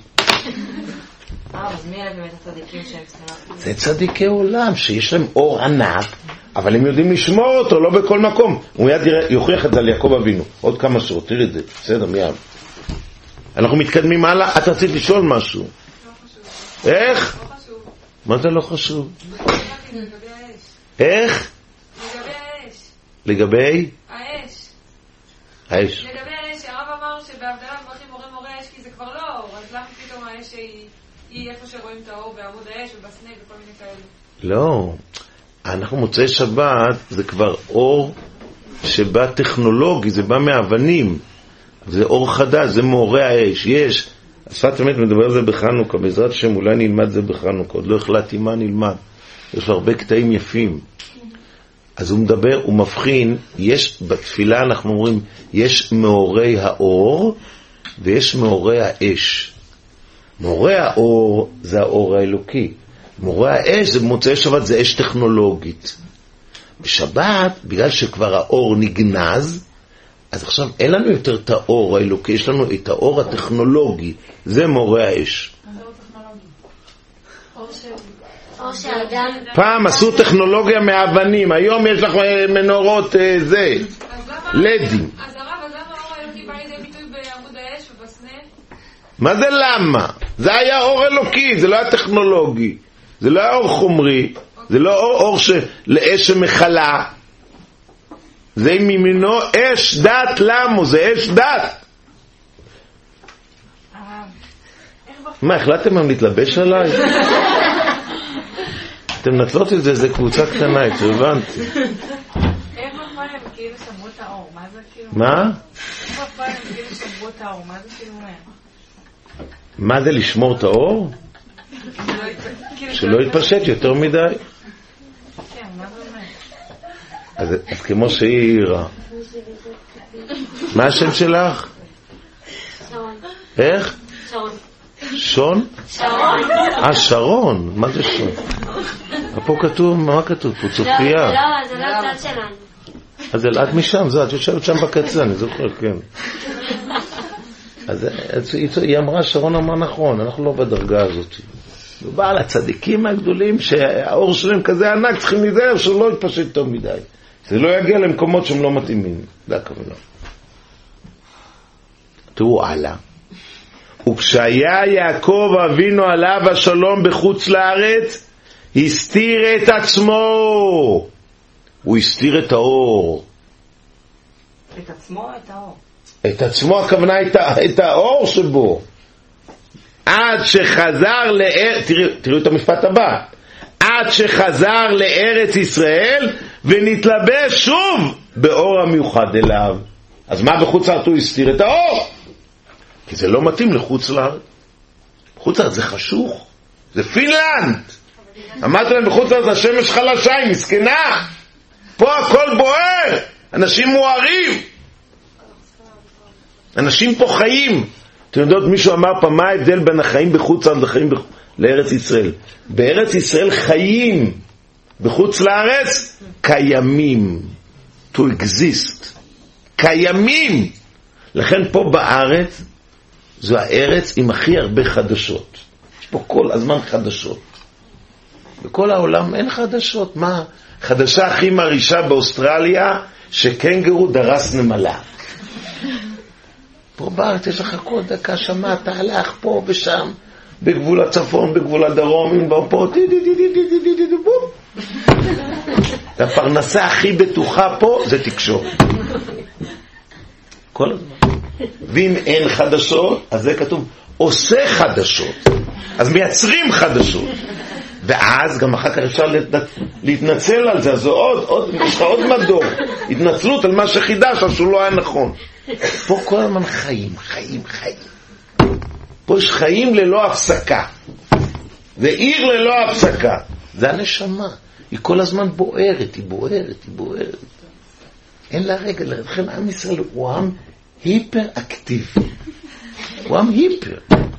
אז מי אלה באמת הצדיקים שהם צריכים? זה צדיקי עולם, שיש להם אור ענק, אבל הם יודעים לשמור אותו, לא בכל מקום. הוא מיד יוכיח את זה על יעקב אבינו. עוד כמה שעות, תראי את זה. בסדר, מיד. אנחנו מתקדמים הלאה. את רצית לשאול משהו. לא חשוב. איך? לא חשוב. מה זה לא חשוב? לגבי האש. איך? לגבי האש. לגבי? האש. האש. לגבי האש, הרב אמר שבהבדלה מברכים מורה אש, כי זה כבר לא אור, אז למה פתאום האש היא איפה שרואים את האור בעמוד האש ובסנה וכל מיני כאלה? לא. אנחנו מוצאי שבת, זה כבר אור שבא טכנולוגי, זה בא מאבנים. זה אור חדש, זה מעוררי האש. יש. השפת אמת מדבר על זה בחנוכה, בעזרת השם אולי נלמד זה בחנוכה, עוד לא החלטתי מה נלמד. יש לו הרבה קטעים יפים. אז הוא מדבר, הוא מבחין, יש בתפילה אנחנו אומרים, יש מעוררי האור ויש מעוררי האש. מעוררי האור זה האור האלוקי. מעוררי האש זה במוצאי שבת, זה אש טכנולוגית. בשבת, בגלל שכבר האור נגנז, אז עכשיו אין לנו יותר את האור האלוקי, יש לנו את האור הטכנולוגי, זה מעוררי האש. פעם עשו טכנולוגיה מאבנים, היום יש לך מנורות זה, לדים. אז הרב, אז למה האור האלוקי בא לידי ביטוי בעמוד האש ובסנה? מה זה למה? זה היה אור אלוקי, זה לא היה טכנולוגי, זה לא היה אור חומרי, זה לא אור לאש שמחלה, זה ממינו אש דת למו, זה אש דת. מה, החלטתם הם להתלבש עליי? אתם נטלות את זה, זה קבוצה קטנה, הבנתי. איך בפועל הם כאילו שמרו את האור? מה זה כאילו? מה? איך בפועל הם כאילו שמרו את האור? מה זה כאילו אומר? מה זה לשמור את האור? שלא יתפשט יותר מדי. כן, מה זה אומר? אז כמו שהיא העירה. מה השם שלך? שרון. איך? שרון. שון? שרון. שרון. מה זה שון? פה כתוב, מה כתוב פה? צופיה. לא, זה לא הצד שלנו. אז את משם, את יושבת שם בקצה, אני זוכר, כן. אז היא אמרה, שרון אמרה נכון, אנחנו לא בדרגה הזאת. ובא על הצדיקים הגדולים שהאור שלהם כזה ענק, צריכים להיזהר שלא יתפשט טוב מדי. זה לא יגיע למקומות שהם לא מתאימים. זה הכוונה. תראו הלאה. וכשהיה יעקב אבינו עליו השלום בחוץ לארץ, הסתיר את עצמו. הוא הסתיר את האור. את עצמו או את האור? את עצמו, הכוונה את האור שבו. עד שחזר תראו את המשפט הבא. עד שחזר לארץ ישראל ונתלבש שוב באור המיוחד אליו. אז מה בחוץ לארץ הוא הסתיר את האור? כי זה לא מתאים לחוץ לארץ. חוץ לארץ זה חשוך. זה פינלנד. אמרתי להם בחוץ לארץ השמש חלשה, היא מסכנה. פה הכל בוער, אנשים מוארים, אנשים פה חיים. אתם יודעות, מישהו אמר פעם, מה ההבדל בין החיים בחוץ לחיים לארץ ישראל? בארץ ישראל חיים, בחוץ לארץ קיימים, to exist, קיימים. לכן פה בארץ זו הארץ עם הכי הרבה חדשות, יש פה כל הזמן חדשות. בכל העולם אין חדשות. מה? חדשה הכי מרעישה באוסטרליה שקנגרו דרס נמלה. פה בארץ יש לך כל דקה, שמעת, הלך פה ושם, בגבול הצפון, בגבול הדרום, פה, הפרנסה הכי בטוחה פה זה תקשורת. כל הזמן. ואם אין חדשות, אז זה כתוב, עושה חדשות. אז מייצרים חדשות. ואז גם אחר כך אפשר להתנצל על זה, אז יש לך עוד מדור. התנצלות על מה שחידש, אז שהוא לא היה נכון. פה כל הזמן חיים, חיים, חיים. פה יש חיים ללא הפסקה. זה עיר ללא הפסקה. זה הנשמה. היא כל הזמן בוערת, היא בוערת, היא בוערת. אין לה רגע, לכן עם ישראל הוא עם היפר-אקטיבי. הוא עם היפר.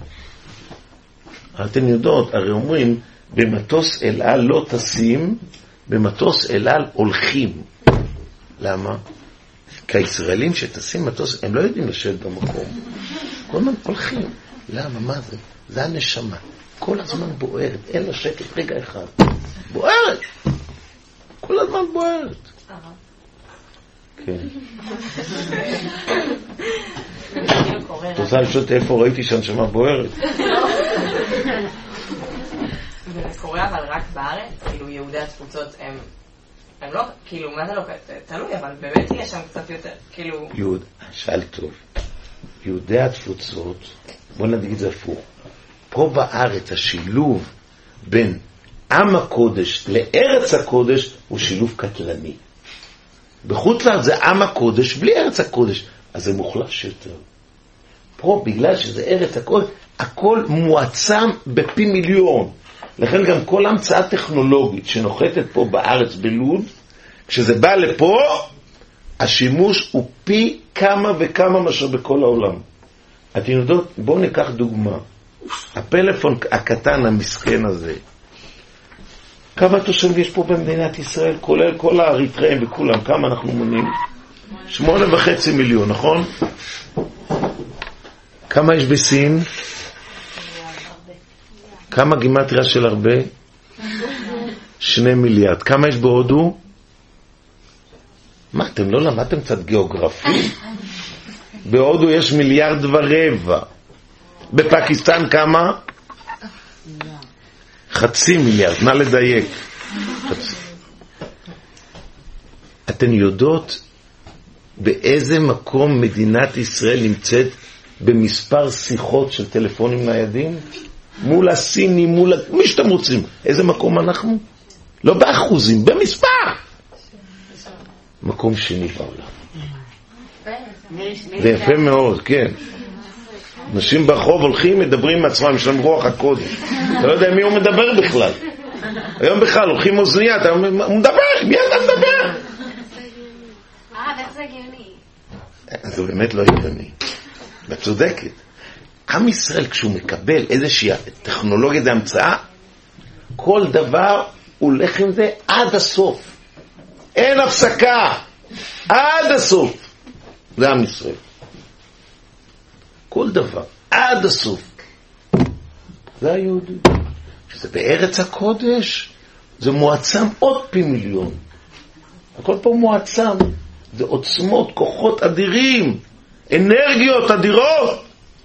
אתם יודעות, הרי אומרים, במטוס אל על לא טסים, במטוס אל על הולכים. למה? כי הישראלים שטסים מטוס, הם לא יודעים לשבת במקום. כל הזמן הולכים. למה? מה זה? זה הנשמה. כל הזמן בוערת, אין לה שקט רגע אחד. בוערת! כל הזמן בוערת. כן. את רוצה לשאול איפה ראיתי שהנשמה בוערת? זה קורה אבל רק בארץ? כאילו יהודי התפוצות הם לא, כאילו מה זה לא תלוי, אבל באמת יש שם קצת יותר, כאילו... שאל טוב. יהודי התפוצות, בוא נגיד את זה הפוך. פה בארץ השילוב בין עם הקודש לארץ הקודש הוא שילוב קטלני. בחוץ לארץ זה עם הקודש בלי ארץ הקודש, אז זה מוחלש יותר. פה בגלל שזה ארץ הקודש, הכל מועצם בפי מיליון. לכן גם כל המצאה טכנולוגית שנוחתת פה בארץ בלוד, כשזה בא לפה, השימוש הוא פי כמה וכמה מאשר בכל העולם. אתם יודעות, בואו ניקח דוגמה. הפלאפון הקטן המסכן הזה, כמה תושבים יש פה במדינת ישראל, כולל כל האריתראים וכולם, כמה אנחנו מונים? 8.5 מיליון, נכון? כמה יש בסין? כמה גימטריה של הרבה? 2 מיליארד. כמה יש בהודו? מה, אתם לא למדתם קצת גיאוגרפי? בהודו יש 1.25 מיליארד. בפקיסטן כמה? 0.5 מיליארד, נא לדייק. אתן יודעות באיזה מקום מדינת ישראל נמצאת במספר שיחות של טלפונים ניידים? מול הסינים, מול מי שאתם רוצים. איזה מקום אנחנו? לא באחוזים, במספר. מקום שני בעולם. זה יפה מאוד, כן. אנשים ברחוב הולכים, מדברים עם עצמם, יש להם רוח הקודש. אתה לא יודע מי הוא מדבר בכלל. היום בכלל הולכים אוזניה, הוא מדבר, מי אתה מדבר? איך זה הגיוני? זה באמת לא הגיוני. את צודקת. עם ישראל כשהוא מקבל איזושהי טכנולוגיה והמצאה, כל דבר הולך עם זה עד הסוף. אין הפסקה. עד הסוף. זה עם ישראל. כל דבר. עד הסוף. זה היהודי. שזה בארץ הקודש, זה מועצם עוד פי מיליון. הכל פה מועצם. זה עוצמות, כוחות אדירים. אנרגיות אדירות.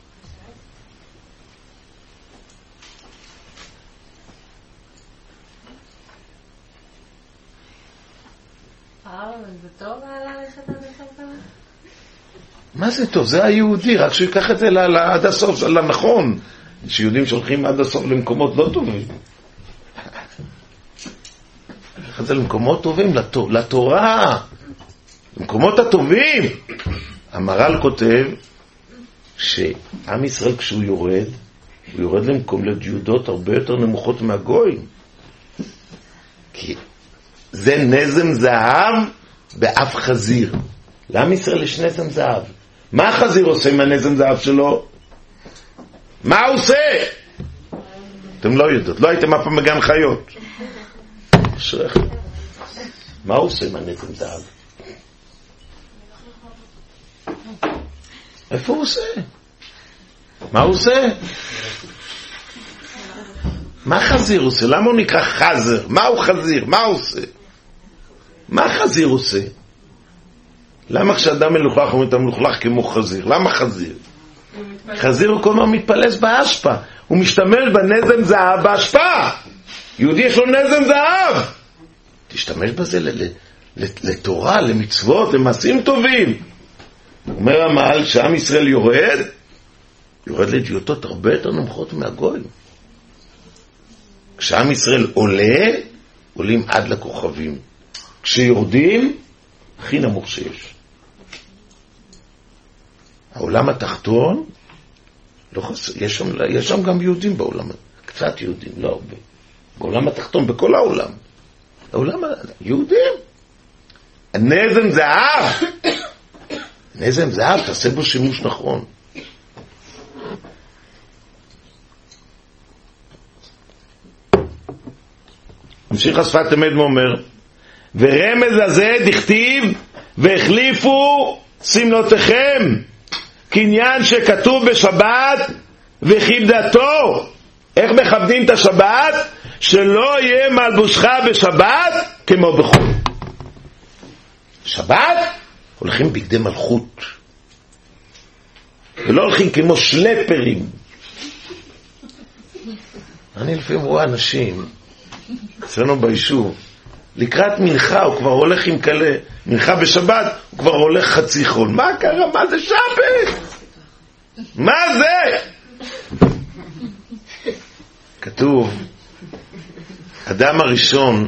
זה טוב ללכת עד הסוף? מה זה טוב? זה היהודי, רק שהוא ייקח את זה עד הסוף, לנכון. יש יהודים שהולכים עד הסוף למקומות לא טובים. ייקח את זה למקומות טובים, לתורה, למקומות הטובים. המהר"ל כותב שעם ישראל כשהוא יורד, הוא יורד למקום לג'יודות הרבה יותר נמוכות מהגויים. כי זה נזם זהב באף חזיר. לעם ישראל יש נזם זהב. מה החזיר עושה עם הנזם זהב שלו? מה הוא עושה? אתם לא יודעות, לא הייתם אף פעם בגן חיות. אשריך. מה הוא עושה עם הנזם זהב? איפה הוא עושה? מה הוא עושה? מה חזיר עושה? למה הוא נקרא חזר? מה הוא חזיר? מה הוא עושה? מה חזיר עושה? למה כשאדם מלוכלך הוא מלוכלך כמו חזיר? למה חזיר? חזיר הוא כל הזמן מתפלש באשפה. הוא משתמש בנזם זהב באשפה. יהודי יש לו נזם זהב. תשתמש בזה לתורה, למצוות, למעשים טובים. אומר המעל שעם ישראל יורד לדיוטות הרבה יותר נמוכות מהגויים. כשעם ישראל עולים עד לכוכבים. כשיורדים, הכי נמוך שיש. העולם התחתון, לא חסר, יש שם גם יהודים בעולם, קצת יהודים, לא הרבה. בעולם התחתון, בכל העולם. העולם, יהודים. הנזם זהב. נזם זהב, תעשה בו שימוש נכון. ממשיך השפת אמת ואומר, ורמז הזה דכתיב והחליפו סמלותיכם, קניין שכתוב בשבת וכיבדתו. איך מכבדים את השבת? שלא יהיה מלבושך בשבת כמו בחול. שבת הולכים בגדי מלכות, ולא הולכים כמו שלפרים. אני לפעמים רואה אנשים אצלנו ביישוב, לקראת מנחה הוא כבר הולך עם כאלה, מנחה בשבת הוא כבר הולך חצי חול. מה קרה? מה זה שבת? מה זה? כתוב, אדם הראשון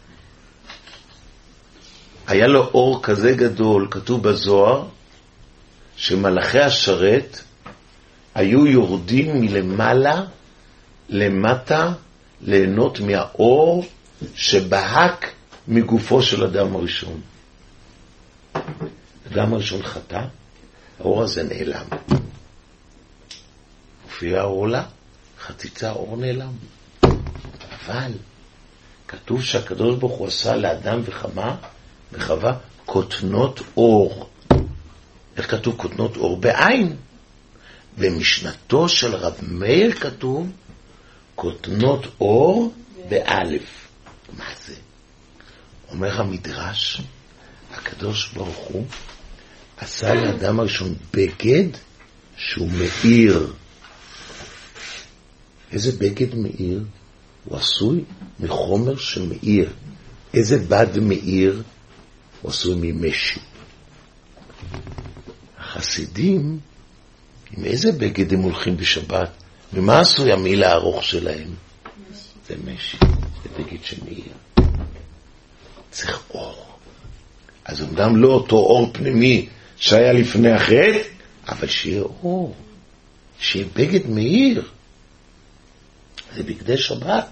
היה לו אור כזה גדול, כתוב בזוהר, שמלאכי השרת היו יורדים מלמעלה למטה ליהנות מהאור שבהק מגופו של אדם הראשון. אדם הראשון חטא, האור הזה נעלם. הופיע האור לה, חציצה האור נעלם. אבל כתוב שהקדוש ברוך הוא עשה לאדם וחווה כותנות אור. איך כתוב כותנות אור? בעין. במשנתו של רב מאיר כתוב כותנות אור באלף. מה זה? אומר המדרש, הקדוש ברוך הוא עשה לאדם הראשון בגד שהוא מאיר. איזה בגד מאיר? הוא עשוי מחומר שמאיר. איזה בד מאיר? הוא עשוי ממשי. החסידים, עם איזה בגד הם הולכים בשבת? ממה עשוי המיל הארוך שלהם? זה משי, זה בגד שמאיר. צריך אור. אז אומנם לא אותו אור פנימי שהיה לפני החטא, אבל שיהיה אור, שיהיה בגד מאיר. זה בגדי שבת.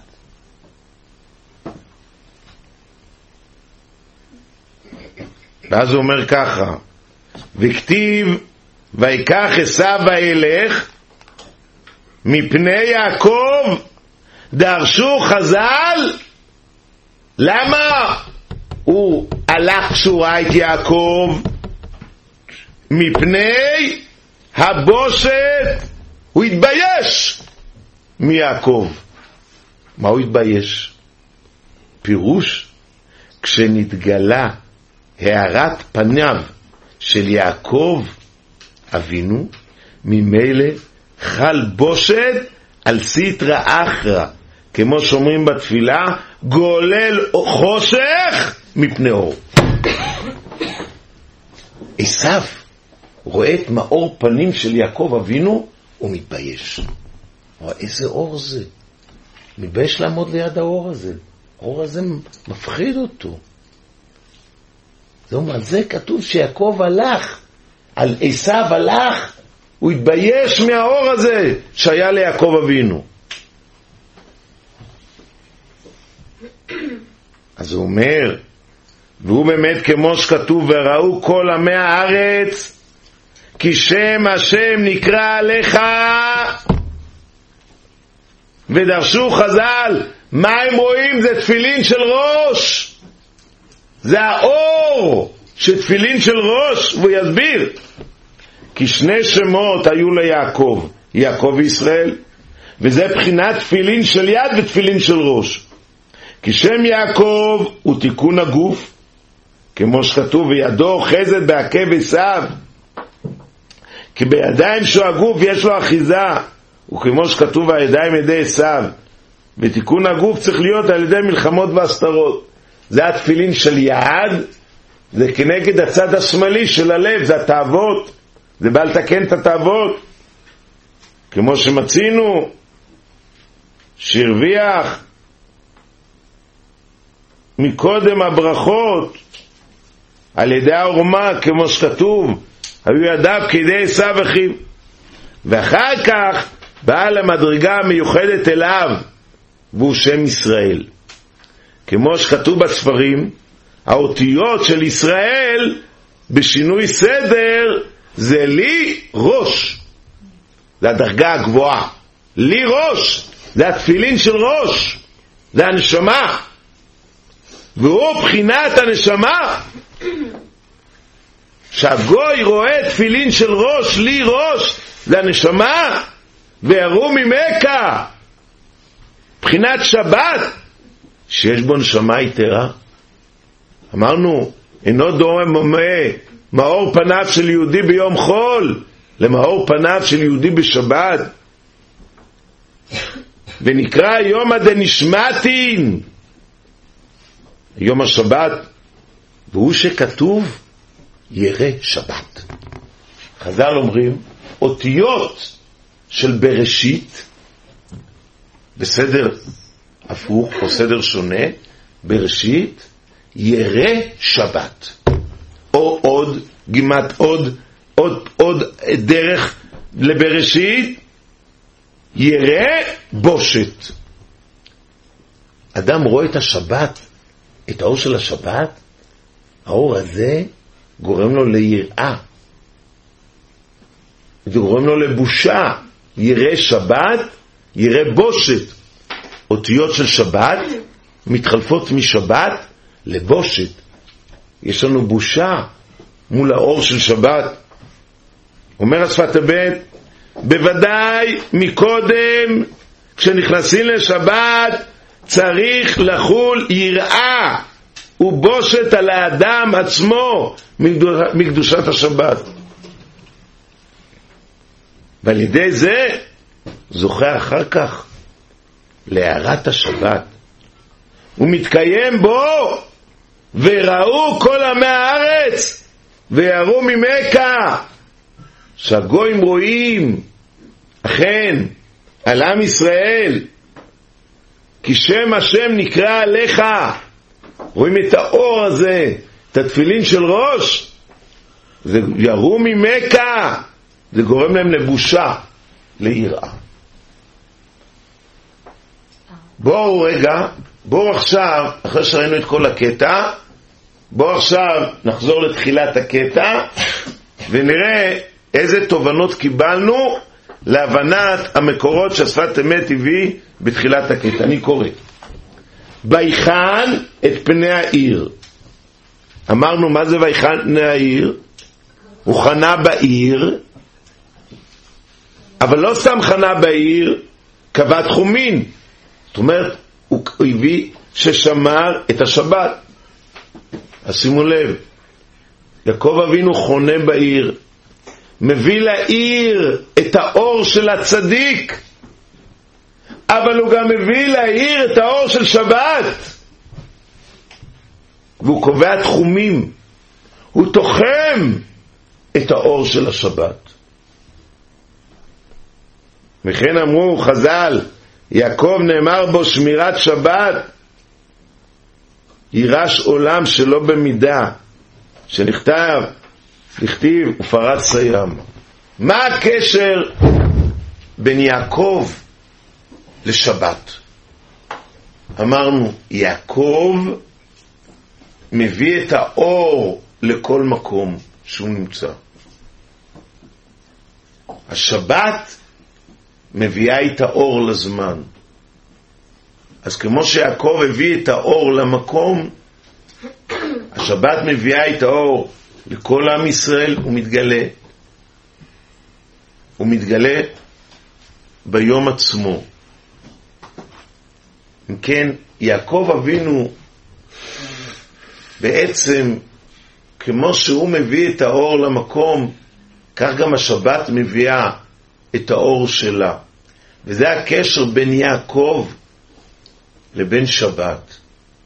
ואז הוא אומר ככה, וכתיב ויקח עשיו וילך מפני יעקב, דרשו חז"ל. למה הוא הלך כשהוא ראה את יעקב? מפני הבושת. הוא התבייש מיעקב. מה הוא התבייש? פירוש, כשנתגלה הארת פניו של יעקב אבינו, ממילא חל בושת על סטרא אחרא, כמו שאומרים בתפילה, גולל חושך מפני אור. עשיו רואה את מאור פנים של יעקב אבינו, הוא מתבייש. איזה אור זה? מתבייש לעמוד ליד האור הזה. האור הזה מפחיד אותו. זאת אומרת, זה כתוב שיעקב הלך, על עשיו הלך, הוא התבייש מהאור הזה שהיה ליעקב אבינו. אז הוא אומר, והוא באמת כמו שכתוב, וראו כל עמי הארץ כי שם השם נקרא עליך. ודרשו חז"ל, מה הם רואים? זה תפילין של ראש, זה האור של תפילין של ראש. והוא יסביר, כי שני שמות היו ליעקב, יעקב וישראל, וזה בחינת תפילין של יד ותפילין של ראש. כי שם יעקב הוא תיקון הגוף, כמו שכתוב, וידו חזת בעקב עשיו, כי בידיים שהוא הגוף יש לו אחיזה, וכמו שכתוב, הידיים ידי עשיו. ותיקון הגוף צריך להיות על ידי מלחמות והסתרות. זה התפילין של יד, זה כנגד הצד השמאלי של הלב, זה התאוות, זה בא לתקן את התאוות. כמו שמצינו שהרוויח מקודם הברכות על ידי העורמה, כמו שכתוב, היו ידיו כידי עשיו אחיו, ואחר כך באה למדרגה המיוחדת אליו, והוא שם ישראל. כמו שכתוב בספרים, האותיות של ישראל בשינוי סדר זה לי ראש, זה הדרגה הגבוהה. לי ראש, זה התפילין של ראש, זה הנשמה, והוא בחינת הנשמה. שהגוי רואה תפילין של ראש, לי ראש, זה הנשמה, ויראו ממכה בחינת שבת שיש בו נשמה יתרה. אמרנו, אינו דומה מאור פניו של יהודי ביום חול למאור פניו של יהודי בשבת. ונקרא יום הדנשמתין, יום השבת, והוא שכתוב ירא שבת. חז"ל אומרים, אותיות של בראשית בסדר הפוך או סדר שונה, בראשית ירא שבת, או עוד גימת עוד דרך לבראשית, ירא בושת. אדם רואה את השבת, את האור של השבת, האור הזה גורם לו ליראה, זה גורם לו לבושה. ירא שבת, ירא בושת. אותיות של שבת מתחלפות משבת לבושת. יש לנו בושה מול האור של שבת. אומר השפת הבית, בוודאי מקודם כשנכנסים לשבת צריך לחול יראה ובושת על האדם עצמו מקדושת השבת, ועל ידי זה זוכה אחר כך להארת השבת, ומתקיים בו וראו כל עמי הארץ ויראו ממכה. שהגויים רואים אכן על עם ישראל כי שם השם נקרא עליך, רואים את האור הזה, את התפילין של ראש, זה יראו ממכה, זה גורם להם לבושה, ליראה. בואו עכשיו, אחרי שראינו את כל הקטע, בואו עכשיו נחזור לתחילת הקטע ונראה איזה תובנות קיבלנו להבנת המקורות שהשפת אמת הביא בתחילת הקטע. אני קורא, ויחן את פני העיר. אמרנו מה זה ויחן פני העיר? הוא חנה בעיר, אבל לא סתם חנה בעיר, קבע תחומין. זאת אומרת, הוא הביא ששמר את השבת. אז שימו לב, יעקב אבינו חונה בעיר, מביא לעיר את האור של הצדיק, אבל הוא גם מביא לעיר את האור של שבת, והוא קובע תחומים, הוא תוחם את האור של השבת. וכן אמרו חז"ל, יעקב נאמר בו שמירת שבת, יירש עולם שלא במידה, שנכתב ופרץ הים. מה הקשר בין יעקב לשבת? אמרנו, יעקב מביא את האור לכל מקום שהוא נמצא. השבת מביאה את האור לזמן. אז כמו שיעקב הביא את האור למקום, השבת מביאה את האור לכל עם ישראל. הוא מתגלה ביום עצמו. אם כן, יעקב אבינו בעצם כמו שהוא מביא את האור למקום, כך גם השבת מביאה את האור שלה. וזה הקשר בין יעקב לבין שבת.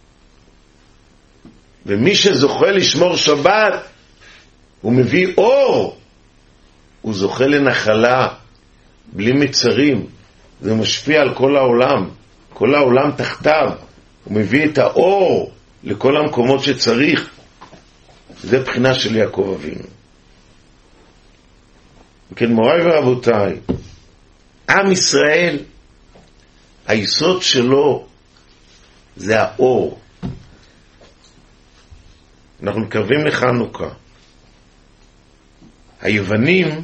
ומי שזוכה לשמור שבת, הוא מביא אור, הוא זוכה לנחלה בלי מצרים. זה משפיע על כל העולם, כל העולם תחתיו. הוא מביא את האור לכל המקומות שצריך. זה בחינה של יעקב אבינו. כן, מוריי ורבותיי, עם ישראל, היסוד שלו זה האור. אנחנו מקרבים לחנוכה. היוונים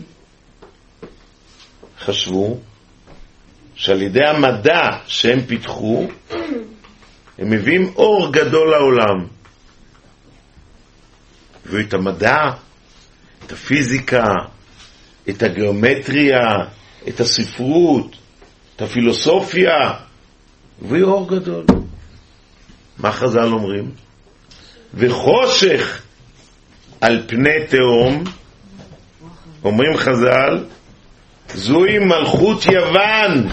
חשבו שעל ידי המדע שהם פיתחו, הם מביאים אור גדול לעולם. הביאו את המדע, את הפיזיקה, את הגיאומטריה, את הספרות, את הפילוסופיה, הביאו אור גדול. מה חז"ל אומרים? וחושך על פני תהום, אומרים חז"ל, זוהי מלכות יוון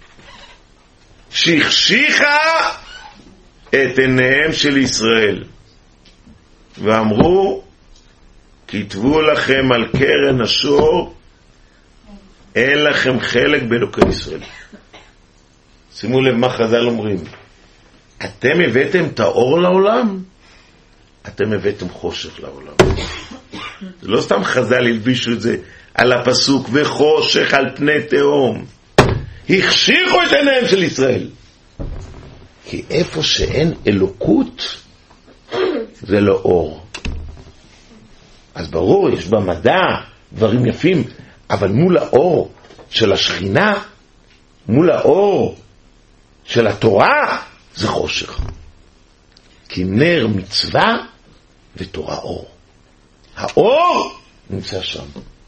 שהחשיכה את עיניהם של ישראל, ואמרו, כתבו לכם על קרן השור, אין לכם חלק באלוקי ישראל. שימו לב מה חז"ל אומרים, אתם הבאתם את האור לעולם, אתם הבאתם חושך לעולם. זה לא סתם חז"ל הלבישו את זה על הפסוק, וחושך על פני תהום, החשיכו את עיניהם של ישראל. כי איפה שאין אלוקות זה לא אור. אז ברור, יש במדע דברים יפים, אבל מול האור של השכינה, מול האור של התורה, זה חושך. כי נר מצווה ותורה אור. האור נמצא שם.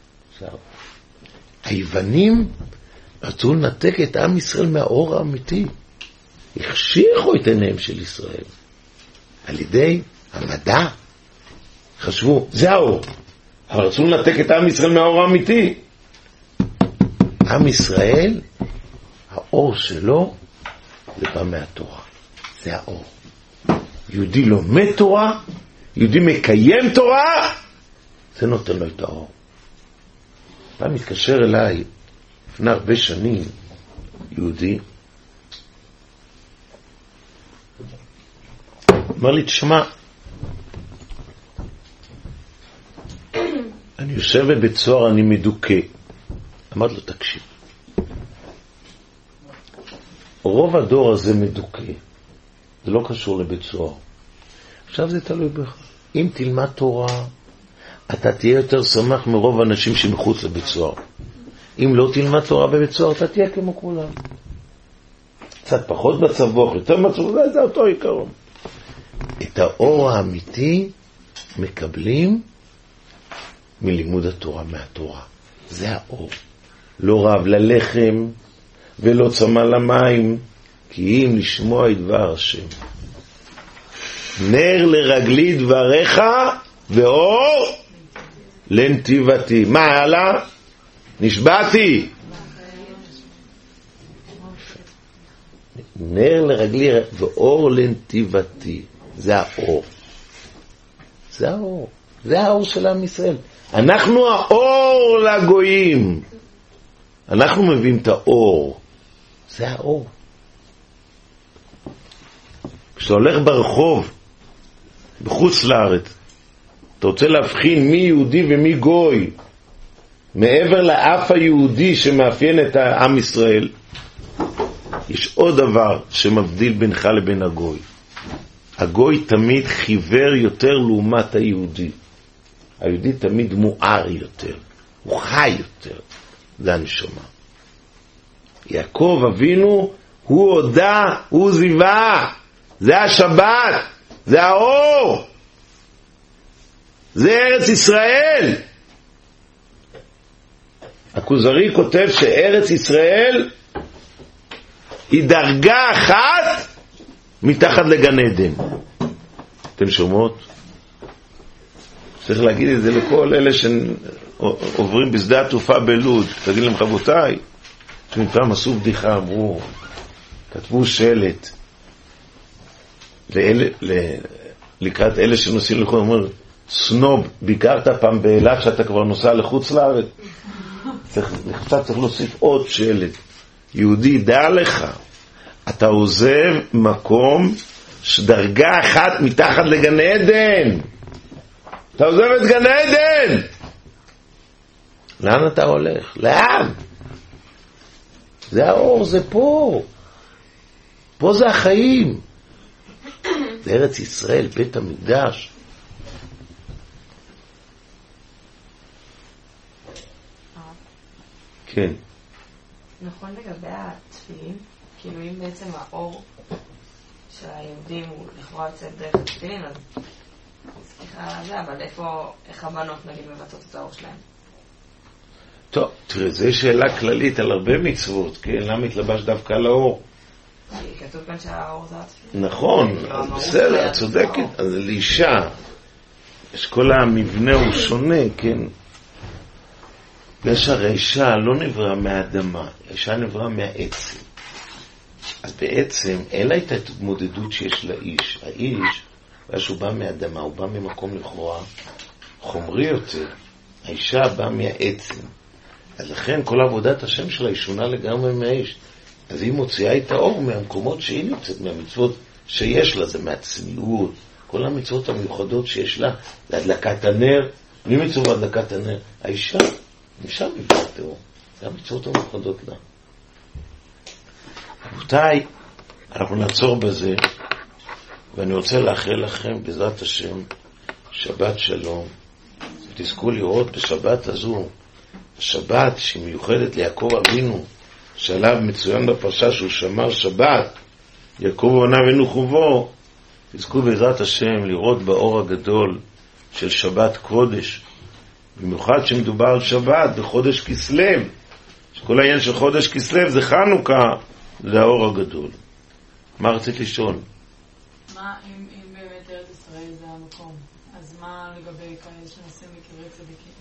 היוונים רצו לנתק את עם ישראל מהאור האמיתי. החשיכו את עיניהם של ישראל על ידי המדע. חשבו, זה האור, אבל רצו לנתק את עם ישראל מהאור האמיתי. עם ישראל, האור שלו זה בא מהתורה, זה האור. יהודי לומד תורה, יהודי מקיים תורה, זה נותן לו את האור. פעם מתקשר אליי לפני הרבה שנים יהודי, אמר לי, תשמע, אני יושב בבית סוהר, אני מדוכא. אמרתי לו, תקשיב, רוב הדור הזה מדוכא, זה לא קשור לבית סוהר. עכשיו זה תלוי בך. אם תלמד תורה, אתה תהיה יותר שמח מרוב האנשים שמחוץ לבית סוהר. אם לא תלמד תורה בבית סוהר, אתה תהיה כמו כולם. קצת פחות בצבוך, יותר בצבוך, זה אותו עיקרון. את האור האמיתי מקבלים מלימוד התורה, מהתורה. זה האור. לא רב ללחם ולא צמא למים, כי אם לשמוע את דבר השם. נר לרגלי דבריך ואור לנתיבתי. מה הלאה? נשבעתי. נר לרגלי ואור לנתיבתי. זה האור. זה האור. זה האור של עם ישראל. אנחנו האור לגויים. אנחנו מביאים את האור. זה האור. כשאתה הולך ברחוב, בחוץ לארץ, אתה רוצה להבחין מי יהודי ומי גוי, מעבר לאף היהודי שמאפיין את העם ישראל, יש עוד דבר שמבדיל בינך לבין הגוי. הגוי תמיד חיוור יותר לעומת היהודי. היהודי תמיד מואר יותר, הוא חי יותר. זה הנשמה. יעקב אבינו הוא הודע, הוא זיווה, זה השבת, זה האור, זה ארץ ישראל. הכוזרי כותב שארץ ישראל היא דרגה אחת מתחת לגן עדן. אתם שומעות? צריך להגיד את זה לכל אלה שעוברים בשדה התעופה בלוד. תגיד להם, רבותיי, פעם עשו בדיחה, אמרו, כתבו שלט לקראת אלה שנוסעים לחוץ, אמרו, סנוב, ביקרת פעם באילת שאתה כבר נוסע לחוץ לארץ? צריך להוסיף עוד שלט. יהודי, דע לך, אתה עוזב מקום שדרגה אחת מתחת לגן עדן. אתה עוזב את גן עדן. לאן אתה הולך? לאן? זה האור, זה פה. פה זה החיים. זה ארץ ישראל, בית המקדש. כן. נכון לגבי התפילין, כאילו אם בעצם האור של היהודים הוא לכאורה יוצא דרך התפילין, אז סליחה על זה, אבל איך הבנות נגיד מבצעות את האור שלהם? טוב, תראה, זו שאלה כללית על הרבה מצוות, כן? למה מתלבש דווקא על האור? כי כתוב כאן שהאור זה התפילין. נכון, בסדר, את צודקת. אז לאישה, יש כל המבנה הוא שונה, כן? יש הרי אישה לא נברא מהאדמה, אישה נברא מהעצם. אז בעצם, אלא את ההתמודדות שיש לאיש. האיש, שהוא בא מהאדמה, הוא בא ממקום לכאורה חומרי יותר. האישה באה מהעצם. אז לכן כל עבודת השם שלה היא שונה לגמרי מהאיש. אז היא מוציאה את האור מהמקומות שהיא נמצאת, מהמצוות שיש לה, זה מהצניעות. כל המצוות המיוחדות שיש לה, זה הדלקת הנר. מי מצווה הדלקת הנר? האישה. משם מביאה את האור. זה המצוות המיוחדות לה. רבותיי, אנחנו נעצור בזה, ואני רוצה לאחל לכם בעזרת השם שבת שלום. תזכו לראות בשבת הזו, השבת שהיא מיוחדת ליעקב אבינו, שעליו מצוין בפרשה שהוא שמר שבת, יעקב עונה ונוחובו. תזכו בעזרת השם לראות באור הגדול של שבת קודש, במיוחד שמדובר על שבת בחודש כסלו, שכל העניין של חודש כסלו זה חנוכה, זה האור הגדול. מה רצית לשאול? מה אם באמת ארץ ישראל זה המקום? אז מה לגבי כאלה שנושאים לקברי צדיקים?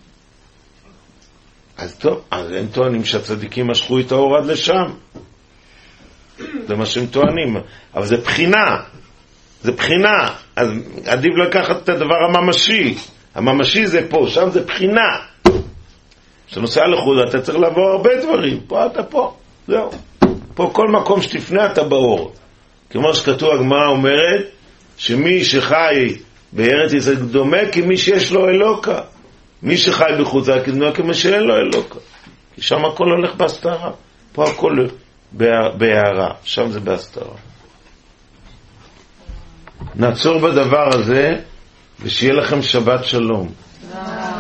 אז טוב, אז הם טוענים שהצדיקים משכו את האור עד לשם. זה מה שהם טוענים. אבל זה בחינה. זה בחינה. אז עדיף לקחת את הדבר הממשי. הממשי זה פה, שם זה בחינה. כשנוסע לחו"ל אתה צריך לעבור הרבה דברים. פה אתה פה. זהו. פה כל מקום שתפנה אתה באור. כמו שכתוב, הגמרא אומרת שמי שחי בארץ ישראל דומה כמי שיש לו אלוקה. מי שחי בחוץ זה דומה כמי שאין לו אלוקה. כי שם הכל הולך בהסתרה. פה הכל בהערה. שם זה בהסתרה. נעצור בדבר הזה ושיהיה לכם שבת שלום.